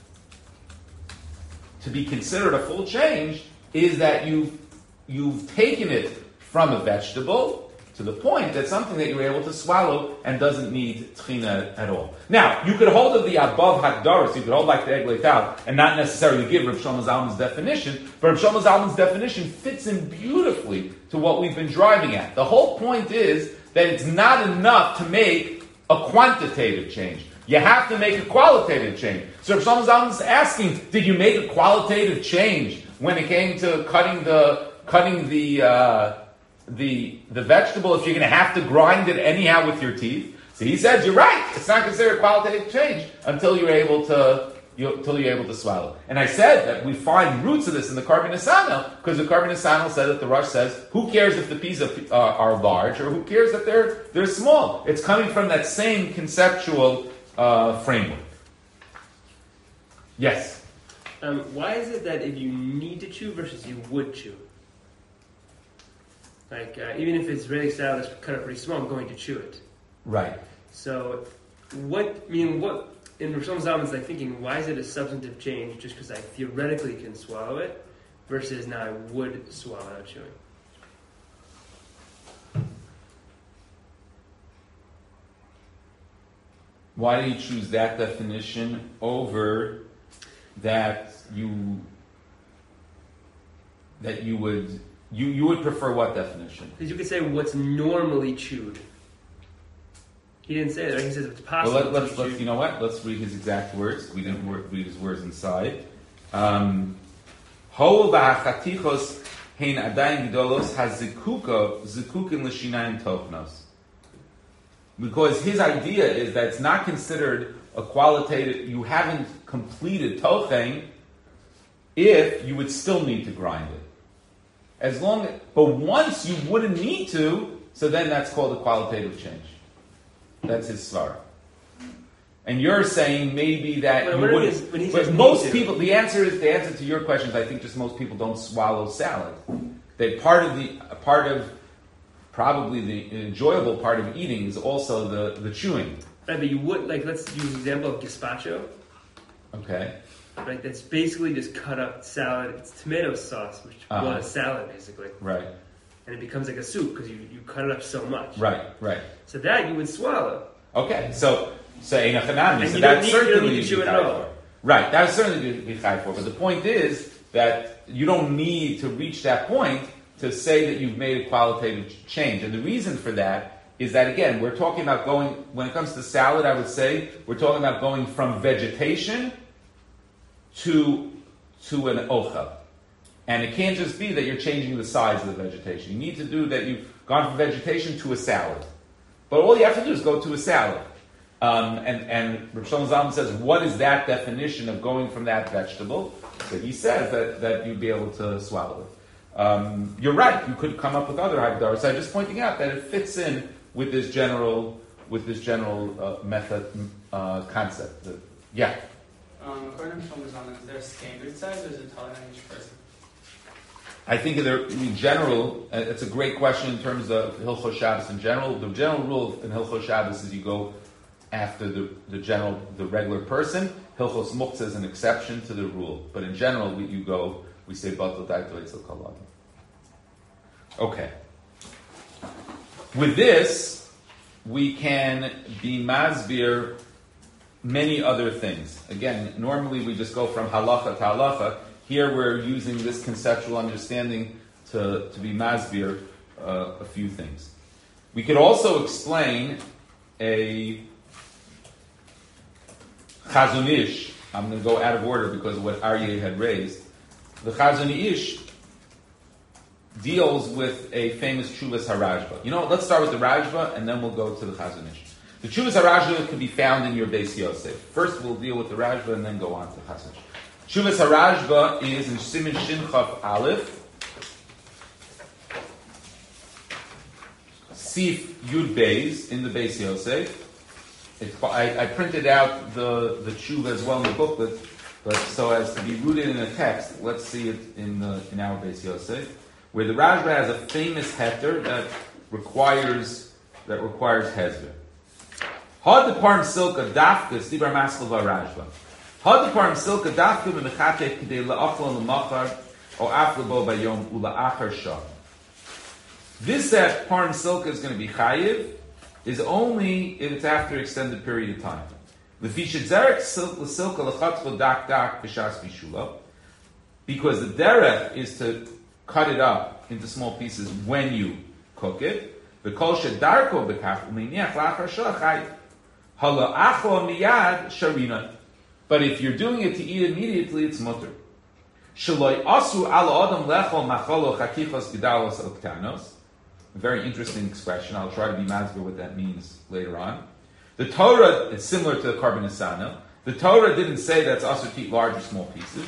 to be considered a full change is that you've, you've taken it from a vegetable to the point that something that you're able to swallow and doesn't need tchina at all. Now, you could hold of the above hagdaros, you could hold like the egg leital, and not necessarily give Reb Shlomo Zalman's definition, but Reb Shlomo Zalman's definition fits in beautifully to what we've been driving at. The whole point is that it's not enough to make a quantitative change. You have to make a qualitative change. So Reb Shlomo Zalman is asking, did you make a qualitative change when it came to cutting the cutting the uh, the the vegetable if you're going to have to grind it anyhow with your teeth? So he says, you're right. It's not considered a qualitative change until you're able to you, until you're able to swallow. And I said that we find roots of this in the Karban Nesanel, because the Karban Nesanel said that the Rosh says, who cares if the peas are, uh, are large or who cares if they're they're small? It's coming from that same conceptual uh, framework. Yes. Um, why is it that if you need to chew versus you would chew? Like, uh, even if it's really salad that's cut up pretty small, I'm going to chew it. Right. So, what, I mean, what, in Rosh Zalman's like thinking, why is it a substantive change just because I theoretically can swallow it versus now I would swallow out chewing? Why do you choose that definition over that you that you would you, you would prefer what definition? Because you could say what's normally chewed. He didn't say that. Right? He says it's possible. Well, let, let's to let's chew. you know what? Let's read his exact words. We didn't wor- read his words inside. Um, Ho v'achatichos hein adayin gedolos hazikuko zikukin l'shinayim tochnos. Because his idea is that it's not considered a qualitative, you haven't completed tochen if you would still need to grind it. As long as, but once you wouldn't need to, so then that's called a qualitative change. That's his svara. And you're saying maybe that Well, you what it wouldn't. is, when he But says most need to. people, the answer is the answer to your question is I think just most people don't swallow salad. That part of the part of probably the enjoyable part of eating is also the, the chewing. Right, but you would, like, let's use the example of gazpacho. Okay. Right, that's basically just cut up salad. It's tomato sauce, which Uh-huh. was salad, basically. Right. And it becomes like a soup because you, you cut it up so much. Right. Right. So that you would swallow. Okay. So say so, And so you don't that's need- you don't certainly need to chew be it at chai all. for. Right. That would certainly be chai for. But the point is that you don't need to reach that point to say that you've made a qualitative ch- change. And the reason for that is that, again, we're talking about going, when it comes to salad, I would say, we're talking about going from vegetation to, to an ochel. And it can't just be that you're changing the size of the vegetation. You need to do that you've gone from vegetation to a salad. But all you have to do is go to a salad. Um, and, and Rav Shlomo Zalman says, what is that definition of going from that vegetable? So he says that, that you'd be able to swallow it. Um, you're right. You could come up with other hagdaros. I'm just pointing out that it fits in with this general, with this general uh, method uh, concept. That, yeah. Um, according to Shlomo Zalman, is there a standard size or is it taller on each person? I think in, the, in general, uh, it's a great question in terms of Hilchos Shabbos in general. The general rule in Hilchos Shabbos is you go after the, the general, the regular person. Hilchos Muktzah is an exception to the rule, but in general, we, you go. We say Batal Daito Eitzel Kalad. Okay. With this, we can be masbir many other things. Again, normally we just go from halacha to halacha. Here we're using this conceptual understanding to, to be masbir uh, a few things. We could also explain a Chazon Ish. I'm going to go out of order because of what Aryeh had raised. The Chazon Ish deals with a famous Chuvas HaRajba. You know what, let's start with the Rajba and then we'll go to the Chazon Ish. The Chuvas HaRajba can be found in your Beis Yosef. First we'll deal with the Rajba and then go on to the Chazon Ish. Chuvas HaRajba is in Siman Shin Chaf Aleph, Sif Yud Beis in the Beis Yosef. It's, I, I printed out the, the Tshuva as well in the booklet, but so as to be rooted in a text, let's see it in the, in our Beis Yosef, where the Rajba has a famous heter that requires that requires hezber. Had the parm silka dafka stibar maskel v'Rajba. Had the parm silka dafka v'mechatech k'dei la'achlo l'machar o aflebo bayom ula'achar shah. This that Parn Silka is going to be chayiv is only if it's after an extended period of time. Because the derech is to cut it up into small pieces when you cook it. But if you're doing it to eat immediately, it's mutter. A very interesting expression. I'll try to be mazber what that means later on. The Torah, it's similar to the Karban Asana. The Torah didn't say that's also to eat large or small pieces.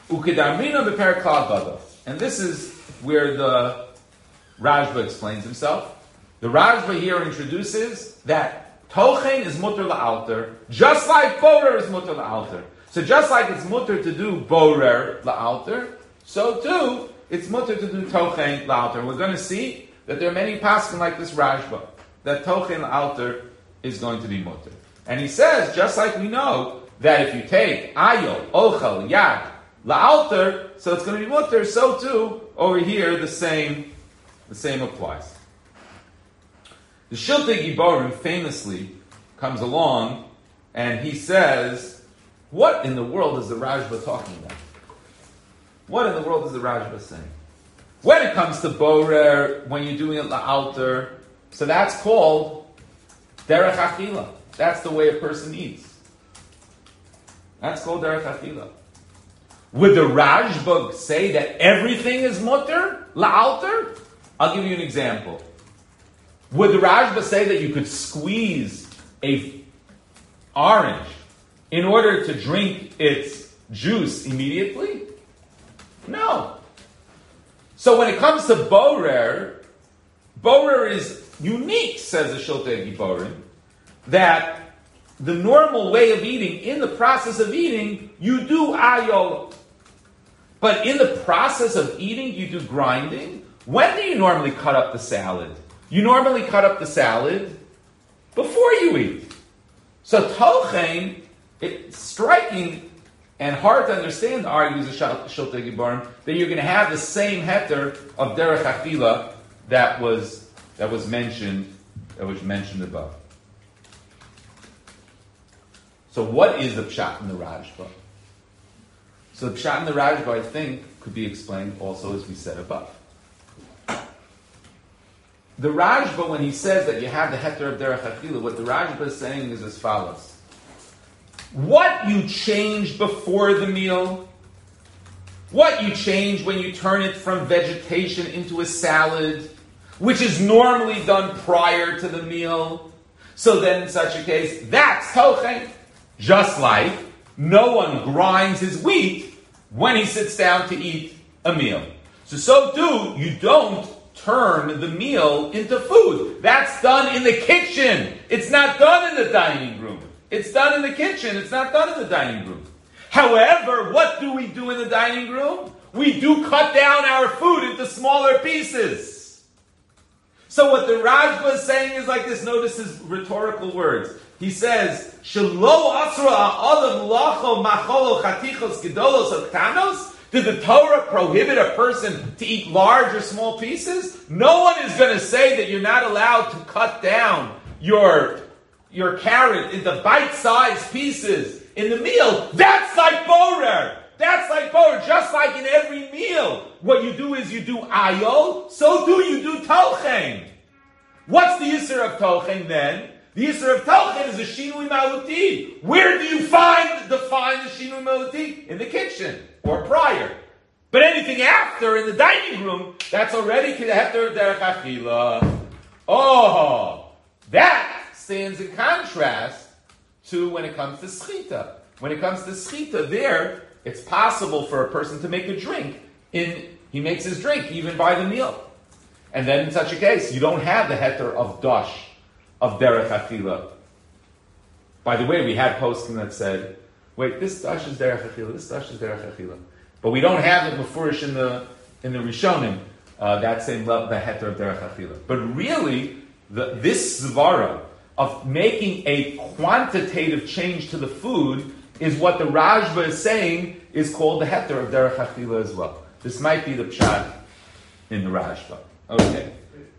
And this is where the Rajba explains himself. The Rajba here introduces that Tochen is mutter la'alter, just like Borer is mutter la'alter. So just like it's mutter to do Borer la'alter, so too, it's mutter to do Tochen la'alter. We're going to see that there are many paskin like this Rajba, that Tochen la'alter is going to be mutter. And he says, just like we know, that if you take Ayo, Ochel, Yad, la'alter, so it's going to be mutter, so too, over here, the same, the same applies. The Shiltei Giborim famously comes along and he says, what in the world is the Rajba talking about? What in the world is the Rajba saying? When it comes to Borer, when you're doing it la'alter, so that's called derech achila. That's the way a person eats. That's called derech achila. Would the Rajba say that everything is mutter, la'alter? I'll give you an example. Would the Rajba say that you could squeeze a orange in order to drink its juice immediately? No. So when it comes to Borer, Borer is unique, says the Shiltei Giborim, that the normal way of eating, in the process of eating, you do ayol. But in the process of eating, you do grinding. When do you normally cut up the salad? You normally cut up the salad before you eat. So Tochen, it's striking and hard to understand, argues the Shiltei Giborim, that you're going to have the same heter of derech achila that was that was mentioned that was mentioned above. So what is the pshat in the Rajba? So the pshat in the Rajba, I think, could be explained also as we said above. The Rajba, when he says that you have the heter of derech achila, what the Rajba is saying is as follows. What you change before the meal, what you change when you turn it from vegetation into a salad, which is normally done prior to the meal, so then in such a case, that's tochen. Just like no one grinds his wheat when he sits down to eat a meal. So, so too, you don't turn the meal into food. That's done in the kitchen. It's not done in the dining room. It's done in the kitchen. It's not done in the dining room. However, what do we do in the dining room? We do cut down our food into smaller pieces. So what the Rajba is saying is like this. Notice his rhetorical words. He says, "Shelo asra ha'adam lacho macholo chatichos gedolos aktanos." Did the Torah prohibit a person to eat large or small pieces? No one is going to say that you're not allowed to cut down your, your carrot into bite-sized pieces in the meal. That's like borer. That's like borer. Just like in every meal, what you do is you do ayol, so do you do tochen. What's the yisur of tochen then? The yisur of tochen is a shinui maluti. Where do you find define the shinui maluti? In the kitchen or prior. But anything after in the dining room, that's already heter derech achila. Oh, that stands in contrast to when it comes to schita. When it comes to schita, there it's possible for a person to make a drink. In he makes his drink even by the meal, and then in such a case, you don't have the heter of dash of derech achila. By the way, we had posting that said, "Wait, this dash is derech achila. This dash is derech achila," but we don't have it mefurish in the in the Rishonim uh, that same level, the heter of derech achila. But really, the, this zvara of making a quantitative change to the food is what the Rajba is saying is called the heter of derech achila as well. This might be the pshat in the Rajba. Okay.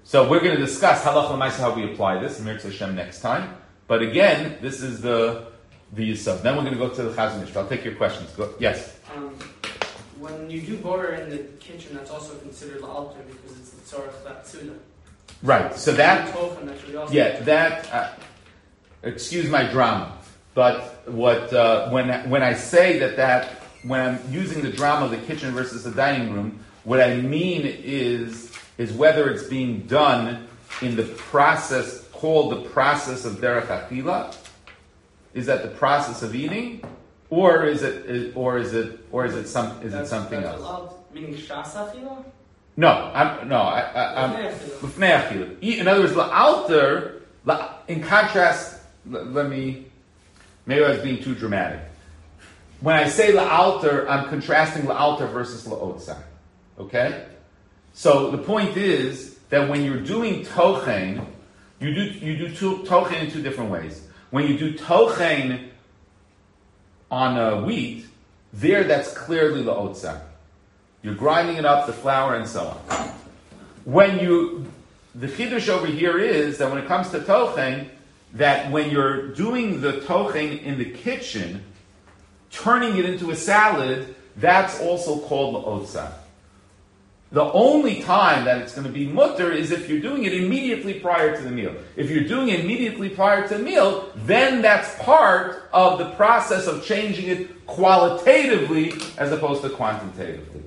So we're going to discuss halacha l'maisa how we apply this, Mirz Hashem, next time. But again, this is the the yisod. Then we're going to go to the Chazon Ish. I'll take your questions. Go. Yes? Um, when you do border in the kitchen, that's also considered altar because it's the tzorach latzuda. Right. So that, Tochen, that should be also yeah, that, uh, excuse my drama, but what, uh, when, when I say that that, when I'm using the drama of the kitchen versus the dining room, what I mean is, is whether it's being done in the process called the process of derech achila. Is that the process of eating, or is it, is, or is it, or is it some, is that's, it something that's else? Allowed, meaning shas achila? No, I'm no, I, I, I'm b'fnei achila. In other words, la'alter. La, in contrast, l- let me. Maybe I was being too dramatic. When I say la'alter, I'm contrasting la'alter versus la'otzar. Okay, so the point is that when you're doing tochen, you do you do two, tochen in two different ways. When you do tochen on uh, wheat, there that's clearly la'otzar. You're grinding it up, the flour, and so on. When you, the chiddush over here is that when it comes to tochen, that when you're doing the tochen in the kitchen, turning it into a salad, that's also called la'otzar. The only time that it's going to be mutter is if you're doing it immediately prior to the meal. If you're doing it immediately prior to the meal, then that's part of the process of changing it qualitatively as opposed to quantitatively.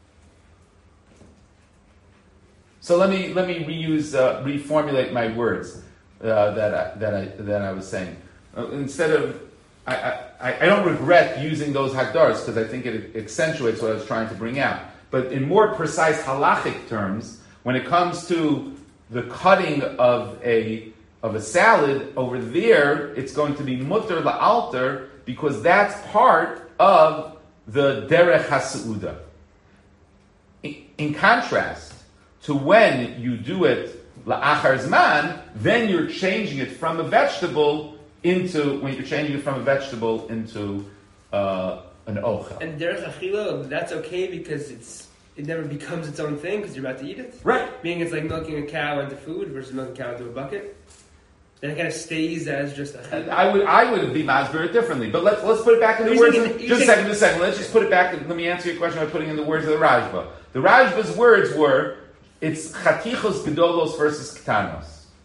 So let me let me reuse uh, reformulate my words uh, that I, that I that I was saying. Uh, instead of I, I I don't regret using those hagdars because I think it accentuates what I was trying to bring out. But in more precise halachic terms, when it comes to the cutting of a of a salad over there, it's going to be mutter la'alter because that's part of the derech haseuda. In, in contrast to when you do it la'achar zman, then you're changing it from a vegetable into when you're changing it from a vegetable into uh, an ochel. And derech achila, that's okay because it's it never becomes its own thing because you're about to eat it. Right. Meaning it's like milking a cow into food versus milking a cow into a bucket. Then it kind of stays as just a. I would I would be masber it differently, but let's let's put it back in the You're words. saying- Of, you're just a saying- second, just a second. Let's just put it back. Let me answer your question by putting in the words of the Rajba. The Rajba's words were, it's chatichos gedolos versus ketanos.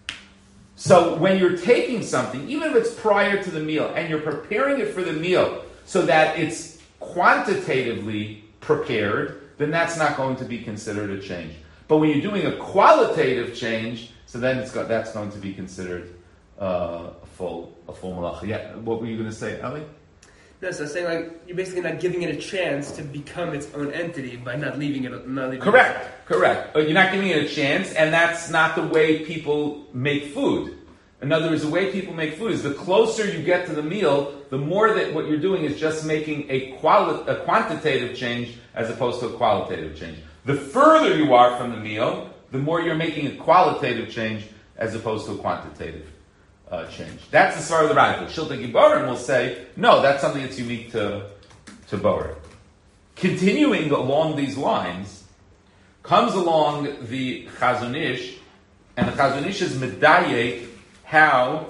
So when you're taking something, even if it's prior to the meal, and you're preparing it for the meal so that it's quantitatively prepared, then that's not going to be considered a change. But when you're doing a qualitative change, so then it's got, that's going to be considered uh, a full a full malacha. Yeah, what were you going to say, Ali? No, so I'm saying like you're basically not giving it a chance to become its own entity by not leaving it. Not leaving Correct, it. correct. But you're not giving it a chance, and that's not the way people make food. In other words, the way people make food is the closer you get to the meal, the more that what you're doing is just making a, quali- a quantitative change as opposed to a qualitative change. The further you are from the meal, the more you're making a qualitative change as opposed to a quantitative uh, change. That's the svar of the Rajba. Shilta Giborim will say, no, that's something that's unique to, to Borer. Continuing along these lines, comes along the Chazon Ish, and the Chazon Ish is medayek how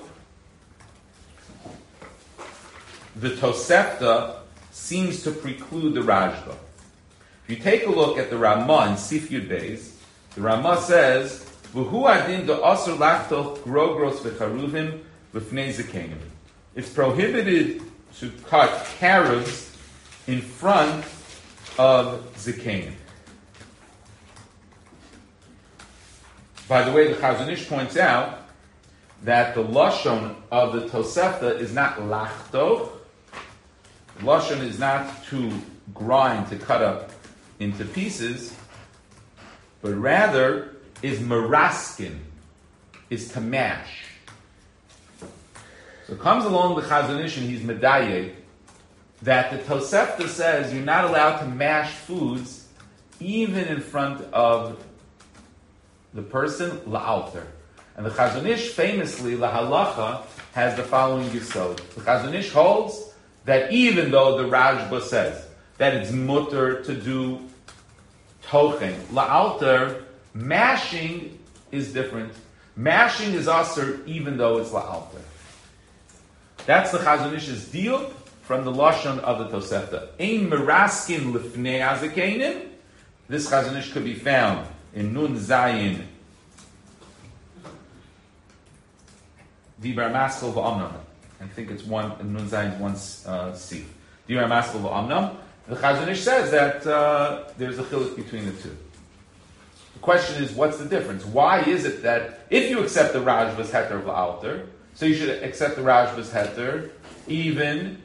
the Tosefta seems to preclude the Rajba. If you take a look at the Ramah in Sif Yud Beis, the Ramah says, "V'hu adin de'asur lachtoch grogros v'charuvim v'fnei zikenim." It's prohibited to cut carobs in front of zikenim. By the way, the Chazon Ish points out that the lashon of the Tosefta is not lachtoch. Lashon is not to grind, to cut up into pieces, but rather is maraskin, is to mash. So comes along the Chazon Ish and he's medayek that the Tosefta says you're not allowed to mash foods even in front of the person la'alter. And the Chazon Ish famously, la halacha, has the following yisod. The Chazon Ish holds that even though the Rajba says that it's mutter to do tochen, la'alter, mashing is different. Mashing is aser even though it's la'alter. That's the Chazon Ish's deal from the Lashon of the Tosefta. Ein meraskin lifnei azekeinim. This Chazon Ish could be found in Nun Zayin Dibar Maskal v'Amnam. I think it's one in Nun Zayin one uh, C. Dibar Maskal v'Amnam. The Chazon Ish says that uh, there's a chiluk between the two. The question is, what's the difference? Why is it that if you accept the Rajva's heter v'alter, so you should accept the Rajva's heter even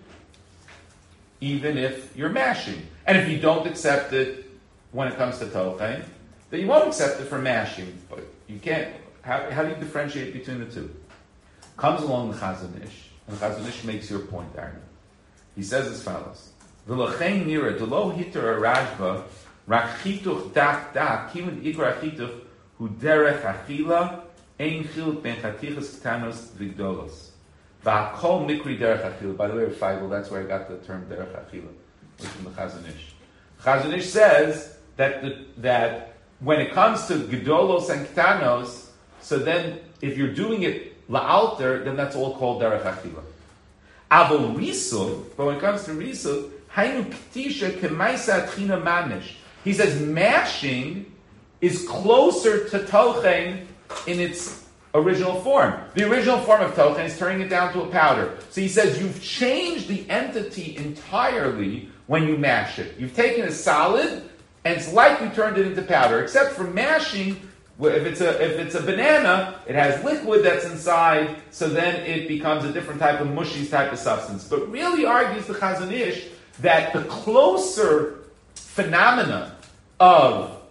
even if you're mashing, and if you don't accept it when it comes to tochen, then you won't accept it for mashing. But you can't. How, how do you differentiate between the two? Comes along the Chazon Ish, and the Chazon Ish makes your point, Aaron. He says as follows: V'lochein nira delo hitur arajva rak chituch dak dak kimun ikra chituch hu derech achila ein chiluk ben chatichas ktanos v'gdolos v'akol mikri derech achila. By the way, Feigl, that's where I got the term derech achila, which is from the Chazon Ish. Chazon Ish says that the, that when it comes to gedolos and ktanos, so then if you're doing it la'alter, then that's all called derech achila. Avol risul, but when it comes to risul, hainu k'tisha k'maisa atchina mamish. He says mashing is closer to tochen in its original form. The original form of tochen is turning it down to a powder. So he says you've changed the entity entirely when you mash it. You've taken a solid and it's like you turned it into powder, except for mashing. If it's a if it's a banana, it has liquid that's inside, so then it becomes a different type of mushy type of substance. But really argues the Chazon Ish that the closer phenomena of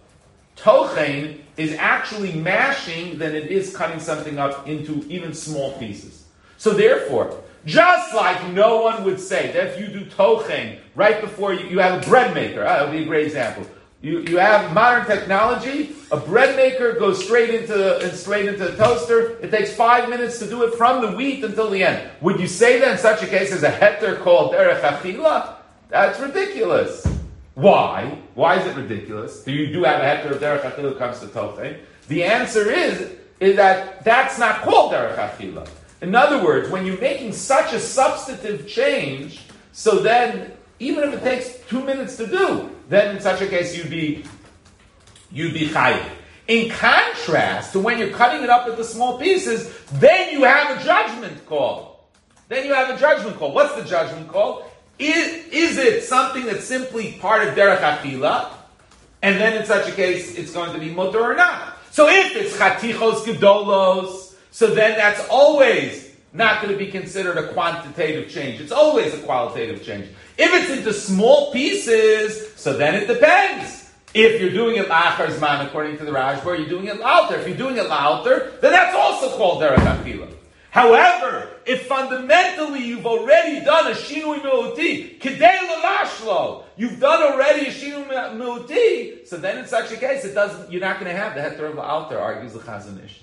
tochen is actually mashing than it is cutting something up into even small pieces. So therefore, just like no one would say that if you do tochen right before you, you have a bread maker, that would be a great example. You you have modern technology. A bread maker goes straight into and straight into the toaster. It takes five minutes to do it from the wheat until the end. Would you say that in such a case as a heter called derech achila? That's ridiculous. Why? Why is it ridiculous? Do you do have a heter of derech achila when it comes to tochen? The answer is is that that's not called derech achila. In other words, when you're making such a substantive change, so then even if it takes two minutes to do, then in such a case you'd be you'd be chayiv. In contrast to when you're cutting it up into small pieces, then you have a judgment call. Then you have a judgment call. What's the judgment call? Is, is it something that's simply part of derech achila, and then in such a case it's going to be mutar or not? So if it's chatichos gedolos, so then that's always not going to be considered a quantitative change. It's always a qualitative change. If it's into small pieces, so then it depends. If you're doing it la'achar zman, according to the Rashba, you're doing it la'alter. If you're doing it la'alter, then that's also called derech achila. However, if fundamentally you've already done a shinui miluti, kidei l'lashlo, you've done already a shinui miluti, so then in such a case, it doesn't. You're not going to have the heter of la'alter, argues the Chazon Ish.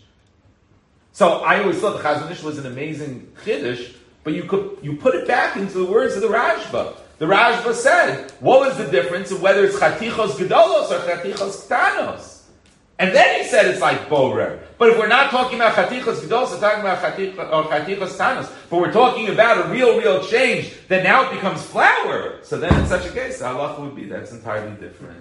So I always thought the Chazon Ish was an amazing chiddush, but you could you put it back into the words of the Rashba. The Rashba said, what was the difference of whether it's chatichos gedolos or chatichos ktanos? And then he said it's like borer. But if we're not talking about chatichos gedolos, we're talking about chatichos, or chatichos ktanos, but we're talking about a real, real change, then now it becomes flour. So then in such a case, the halacha would be that's entirely different.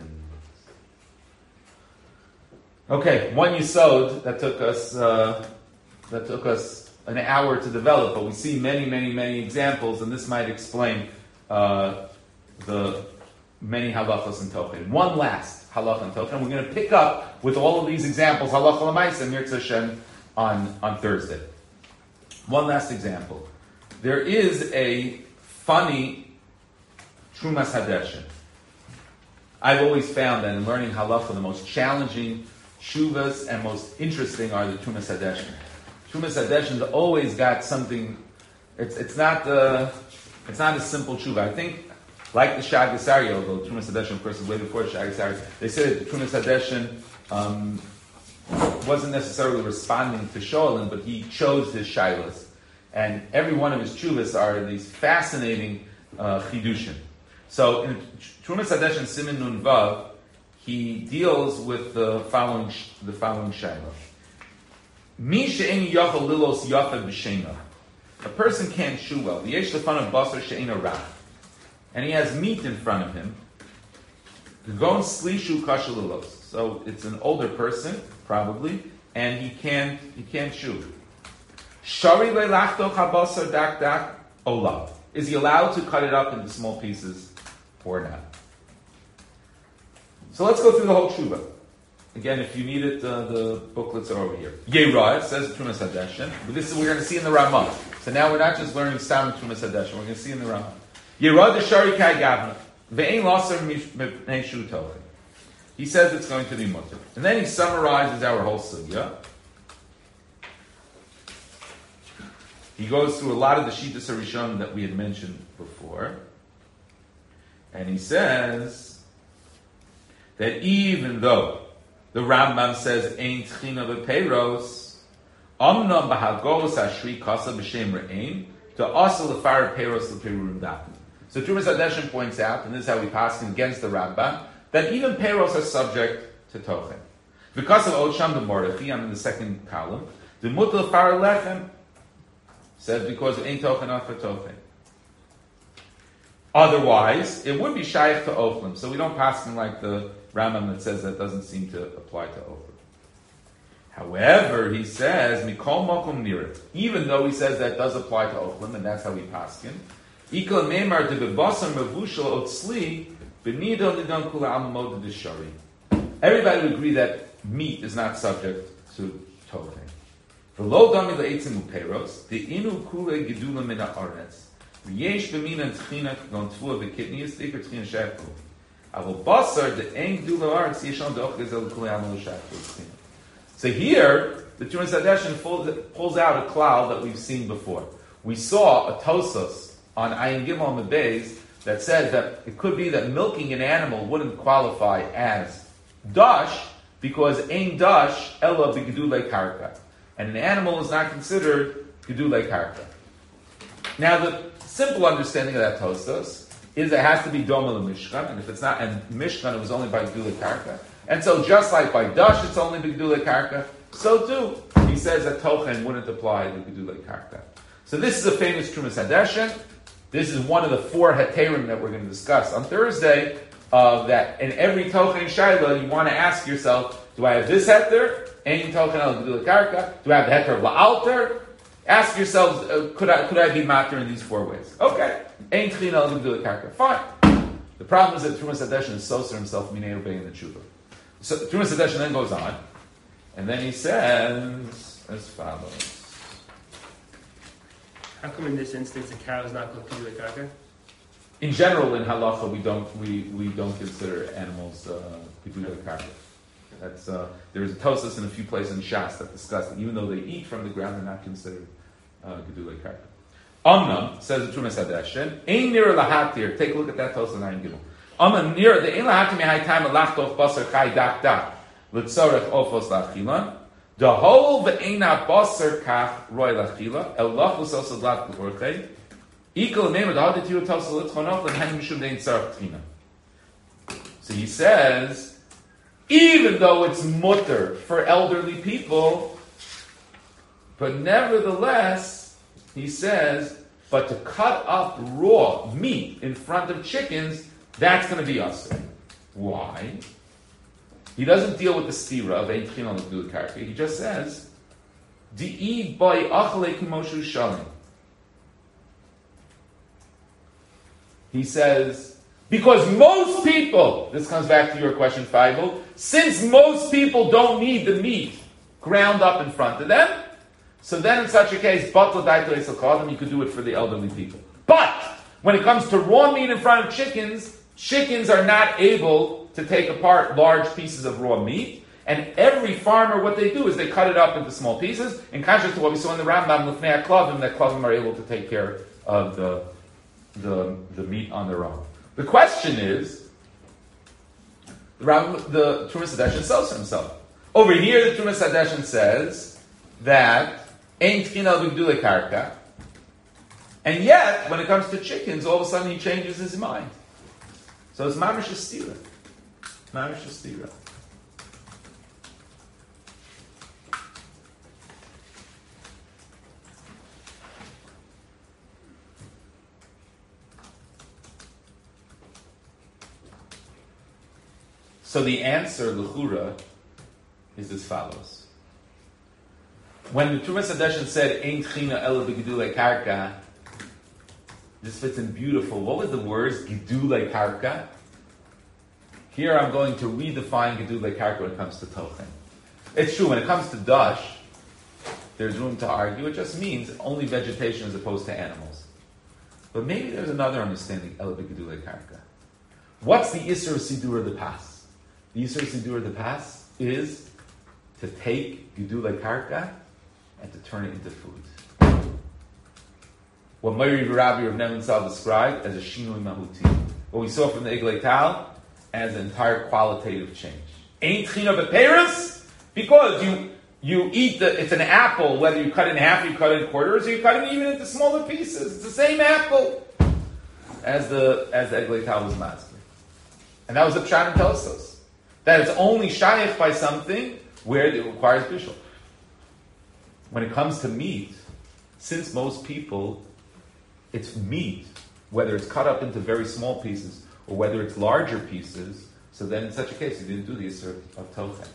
Okay, one yisod that took us... Uh, That took us an hour to develop, but we see many, many, many examples, and this might explain uh, the many halachos and tochen. One last halacha and tochen. We're going to pick up with all of these examples, halacha l'maisa, Mirza Hashem, on, on Thursday. One last example. There is a funny Trumas Hadeshin. I've always found that in learning halacha, the most challenging shuvas and most interesting are the Trumas Hadeshin. Trumas Hadeshin always got something. It's it's not uh, it's not a simple tshuva. I think, like the Shagasari, although Trumas Hadeshin, of course, is way before Shagasari. They said that Trumas Hadeshin um, wasn't necessarily responding to Sholem, but he chose his shilas, and every one of his tshuvas are these fascinating uh, chidushim. So in Trumas Hadeshin Siman Nun Vav, he deals with the following the following shilah. Mi she'eni yachal lilos yafa b'shena. A person can't chew well. V'yesh lefanav basar she'ena rach. And he has meat in front of him. Gon slishu kasha lilos. So it's an older person, probably, and he can't he can't chew. Shari le'lachto chabasar dak dak olav. Is he allowed to cut it up into small pieces or not? So let's go through the whole tshuva. Again, if you need it, uh, the booklets are over here. Yerah, it says Trumas Hadeshin. But this is we're going to see in the Ramah. So now we're not just learning Stam Trumas Hadeshin. We're going to see in the Ramah. Yerah the Shari Kai Gavna. Ve'ein Lasser Mipnei Shu Tochen. He says it's going to be mutter. And then he summarizes our whole sugya. He goes through a lot of the Shittas HaRishon that we had mentioned before. And he says that even though the Rambam says, Ein tchina b'peiros, Omnam b'hagos hashri kasa b'shem re'ein, to asa l'far peiros l'peirurim datim. So Trumas Hadeshin points out, and this is how we pass against the Rambam, that even peiros are subject to tochen. Because of Ocham the Mordechai, I'm in the second column, the mutal far lechem says because it ain't tochen off for tochen. Otherwise, it would be shaykh to Oflim. So we don't pass him like the Rambam that says that doesn't seem to apply to Oflim. However, he says, Mikol Mokum Nira. Even though he says that does apply to Oflim, and that's how we pass him. Ikal Meimar de Bebasam Mavushal Otzli, Benido Lidon Kula Amamod de Shari. Everybody would agree that meat is not subject to tochen. V'lo dami le'etzim u'peros, the inu kule gedula min ha'aretz. V'yesh b'min and tchina gon tvua v'kitnius, dikar tchina shaklu. Avol basar, the ein gedula ha'aretz, yeshon de'och gezel kule amal shaklu. So here, the Trumas Hadeshin pulls out a cloud that we've seen before. We saw a Tosas on Ayin Gimel Mebeis that says that it could be that milking an animal wouldn't qualify as dash, because ein dash ella b'gedulei karka. And an animal is not considered gedulei karka. Now, the simple understanding of that Tosas is it has to be doma l'mishkan, and if it's not, and mishkan, it was only by gedulei karka. And so, just like by dash, it's only by gedulei karka, so too, he says that tochen wouldn't apply to gedulei karka. So this is a famous Trumas Hadeshin. This is one of the four heterim that we're going to discuss on Thursday. Uh, that in every tochen shaila, you want to ask yourself, do I have this heter? Ein tochen al gedulei karka. Do I have the heter of la'alter? Ask yourselves, uh, could I could I be matter in these four ways? Okay. Ein tchina al gedulei karka. Fine. The problem is that Trumas Hadeshin is soser himself minei obey in the tshuva. So Trumas Hadeshin then goes on, and then he says as follows. How come in this instance a cow is not called gedulei karka? In general, in halacha, we don't we, we don't consider animals gedulei karka. That's uh, there's a Tosas in a few places in Shas that discuss that even though they eat from the ground, they're not considered gedulei karka. Amnam says the Trumas Hadeshin, ein nira lahatir. Take a look at that Tosas in Ayin Gimel. Amnam nira the ein lahatir mehai time lachtof basar chai dak dak l'tzorech ofos lachilan. The whole ve'ena basar kach roy lachila el lachus osad lach l'orchei. So he says, even though it's mutter for elderly people, but nevertheless, he says, but to cut up raw meat in front of chickens, that's going to be usher. Why? He doesn't deal with the stira of ein tchina l'gedulei karka. He just says, Di'i by achalei kimoshu shalim. He says, because most people, this comes back to your question, Feigl, since most people don't need the meat ground up in front of them, so then in such a case, you could do it for the elderly people. But when it comes to raw meat in front of chickens, chickens are not able to take apart large pieces of raw meat, and every farmer, what they do is they cut it up into small pieces, in contrast to what we saw in the Rambam, Lefnei HaKlavim, that Klavim are able to take care of the The, the meat on their own. The question is, the, the Trumas Hadeshin sells himself. Over here, the Trumas Hadeshin says that ein tchina l'gedulei karka, and yet when it comes to chickens, all of a sudden he changes his mind. So it's mamish stira, mamish stira. So the answer, l'chura, is as follows. When the Trumas Hadeshin said, Ein Tchina Ela B'Gidulei Karka, this fits in beautiful. What was the words? Gidulei Karka. Here I'm going to redefine Gidulei Karka when it comes to Tochen. It's true, when it comes to Dash, there's room to argue. It just means only vegetation as opposed to animals. But maybe there's another understanding, Ela B'Gidulei Karka. What's the Isser Sidur of the Pas? The Isser Sidur of the Pas is to take Gidulei Karka and to turn it into food. What Meiri Rabbi Rav Nebenzahl described as a Shinui Mahuti. What we saw from the Iglei Tal as an entire qualitative change. Ain't China B'Peres? Because you you eat the, it's an apple, whether you cut it in half or you cut it in quarters, or you cut it even into smaller pieces. It's the same apple as the as the Iglei Tal was master. And that was the Pshat in Tosos. That it's only shayach by something where it requires bishul. When it comes to meat, since most people, it's meat, whether it's cut up into very small pieces or whether it's larger pieces, so then in such a case, you didn't do the Isser of Tochen.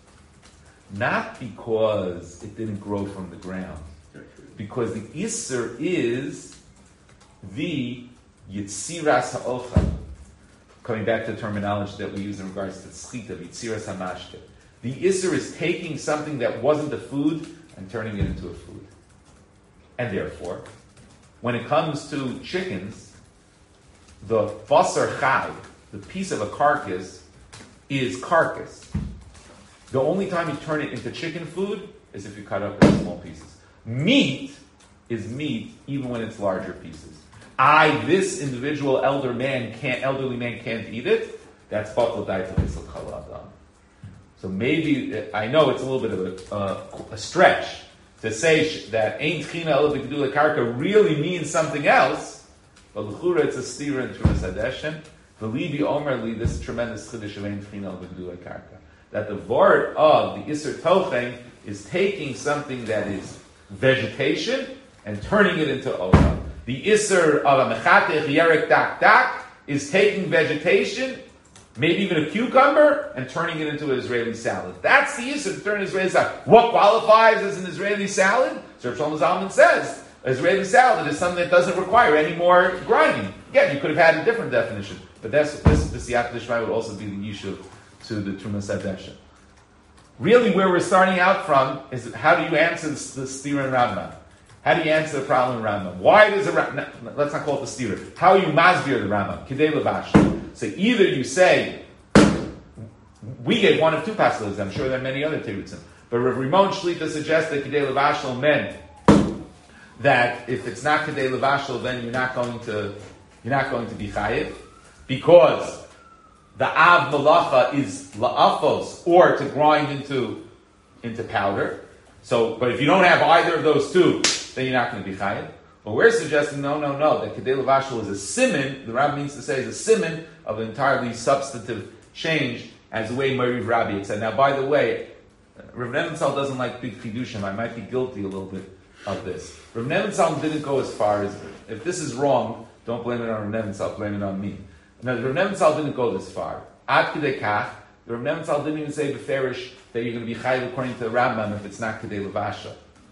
Not because it didn't grow from the ground, because the Isser is the Yitziras HaOchel. Coming back to the terminology that we use in regards to Tzchita, Yitziras HaMashke. The Isser is taking something that wasn't a food and turning it into a food. And therefore, when it comes to chickens, the basar chai, the piece of a carcass, is carcass. The only time you turn it into chicken food is if you cut up in small pieces. Meat is meat even when it's larger pieces. I, this individual elder man can't, elderly man can't eat it. That's batal daita v'isal kol adam. So maybe, I know it's a little bit of a, uh, a stretch to say that Ein Tchina Ela B'Gidulei Karka really means something else, but l'chura it's a stira in Trumas Hadeshin. V'libi Omer Li, this tremendous chiddush of Ein Tchina Ela B'Gidulei Karka. That the word of the Isser Tochen is taking something that is vegetation and turning it into Olam. The Isser of a Mechatech Yerek Dak Dak is taking vegetation, maybe even a cucumber, and turning it into an Israeli salad. That's the Isser to turn an Israeli salad. What qualifies as an Israeli salad? So Shlomo Zalman says, Israeli salad is something that doesn't require any more grinding. Again, you could have had a different definition, but that's, this, this Siyat D'Shmai would also be the Yishuv to the Trumas Hadeshin. Really, where we're starting out from is how do you answer the, the Stira in Rambam? How do you answer the problem in Rambam? Why does a Rambam, let's not call it the Stira. How are you masbir the Rambam? Kidei Levash. So either you say, we gave one of two passages, I'm sure there are many other terutzim, but Rav Rimon Shlita suggests that Kidei Levashel meant that if it's not Kidei Levashel, then you're not going to, you're not going to be chayiv, because the av malacha is la'afos, or to grind into, into powder. So, but if you don't have either of those two, then you're not going to be chayiv. But we're suggesting, no, no, no, that Kidei Levashel is a siman, the Rambam means to say is a siman of an entirely substantive change, as the way Meriv Rabbi had said. Now, by the way, Rav Nebenzahl doesn't like big chidushim. I might be guilty a little bit of this. Rav Nebenzahl didn't go as far as, if this is wrong, don't blame it on Rav Nebenzahl, blame it on me. Now, Rav Nebenzahl didn't go this far. Ad Kidei Kach, Rav Nebenzahl didn't even say beferish that you're going to be chayiv according to the Rambam if it's not Kidei Levashel.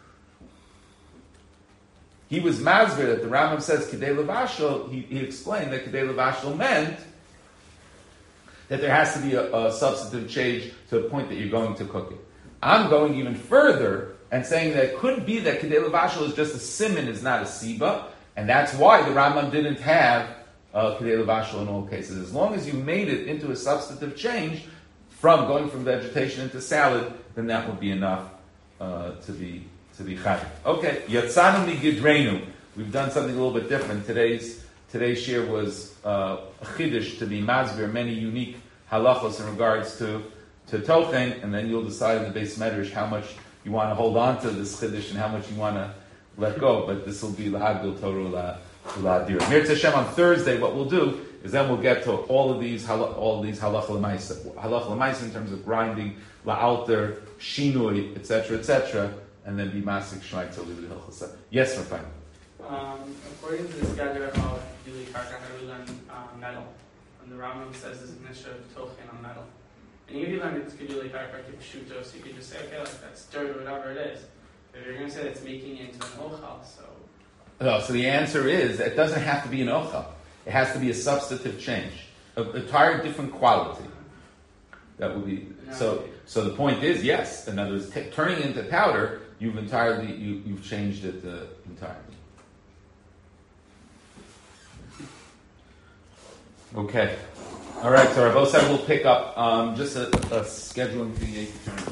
He was masbir that the Rambam says Kidei Levashel. He, he explained that Kidei Levashel meant that there has to be a, a substantive change to the point that you're going to cook it. I'm going even further and saying that it could be that Kidei Levashel is just a siman, is not a siba, and that's why the Rambam didn't have uh, Kidei Levashel in all cases. As long as you made it into a substantive change from going from vegetation into salad, then that would be enough uh, to be to be chayiv. Okay, Yatzanu Migidreinu. We've done something a little bit different. Today's Today's shir was uh, a chiddush to be masbir, many unique halachos in regards to, to tochen, and then you'll decide in the Beis Medrash how much you want to hold on to this chiddush and how much you want to let go. But this will be lahagdil Torah la'adir. Mirz Hashem on Thursday, what we'll do is then we'll get to all of these all of these halacha l'maisa, halacha l'maisa in terms of grinding, la'alter, shinui, et cetera, et cetera, and then be masik shmai till the hilchasa. Yes, Rafael. Um, according to this gather of Gidulei Karka, how do we learn uh, metal? When the Rambam says there's an issue of tochen on metal. And even if you learn it's kedulei chiropractic pshuto, so you could just say, okay, like that's dirt or whatever it is. But if you're going to say that's making it into an ochal, so. No, so the answer is it doesn't have to be an ochel. It has to be a substantive change, a a entire different quality. That would be so. So the point is, yes. In other words, t- turning it into powder, you've entirely you, you've changed it uh, entirely. Okay. All right. So Rabbi said we'll pick up um, just a, a scheduling fee.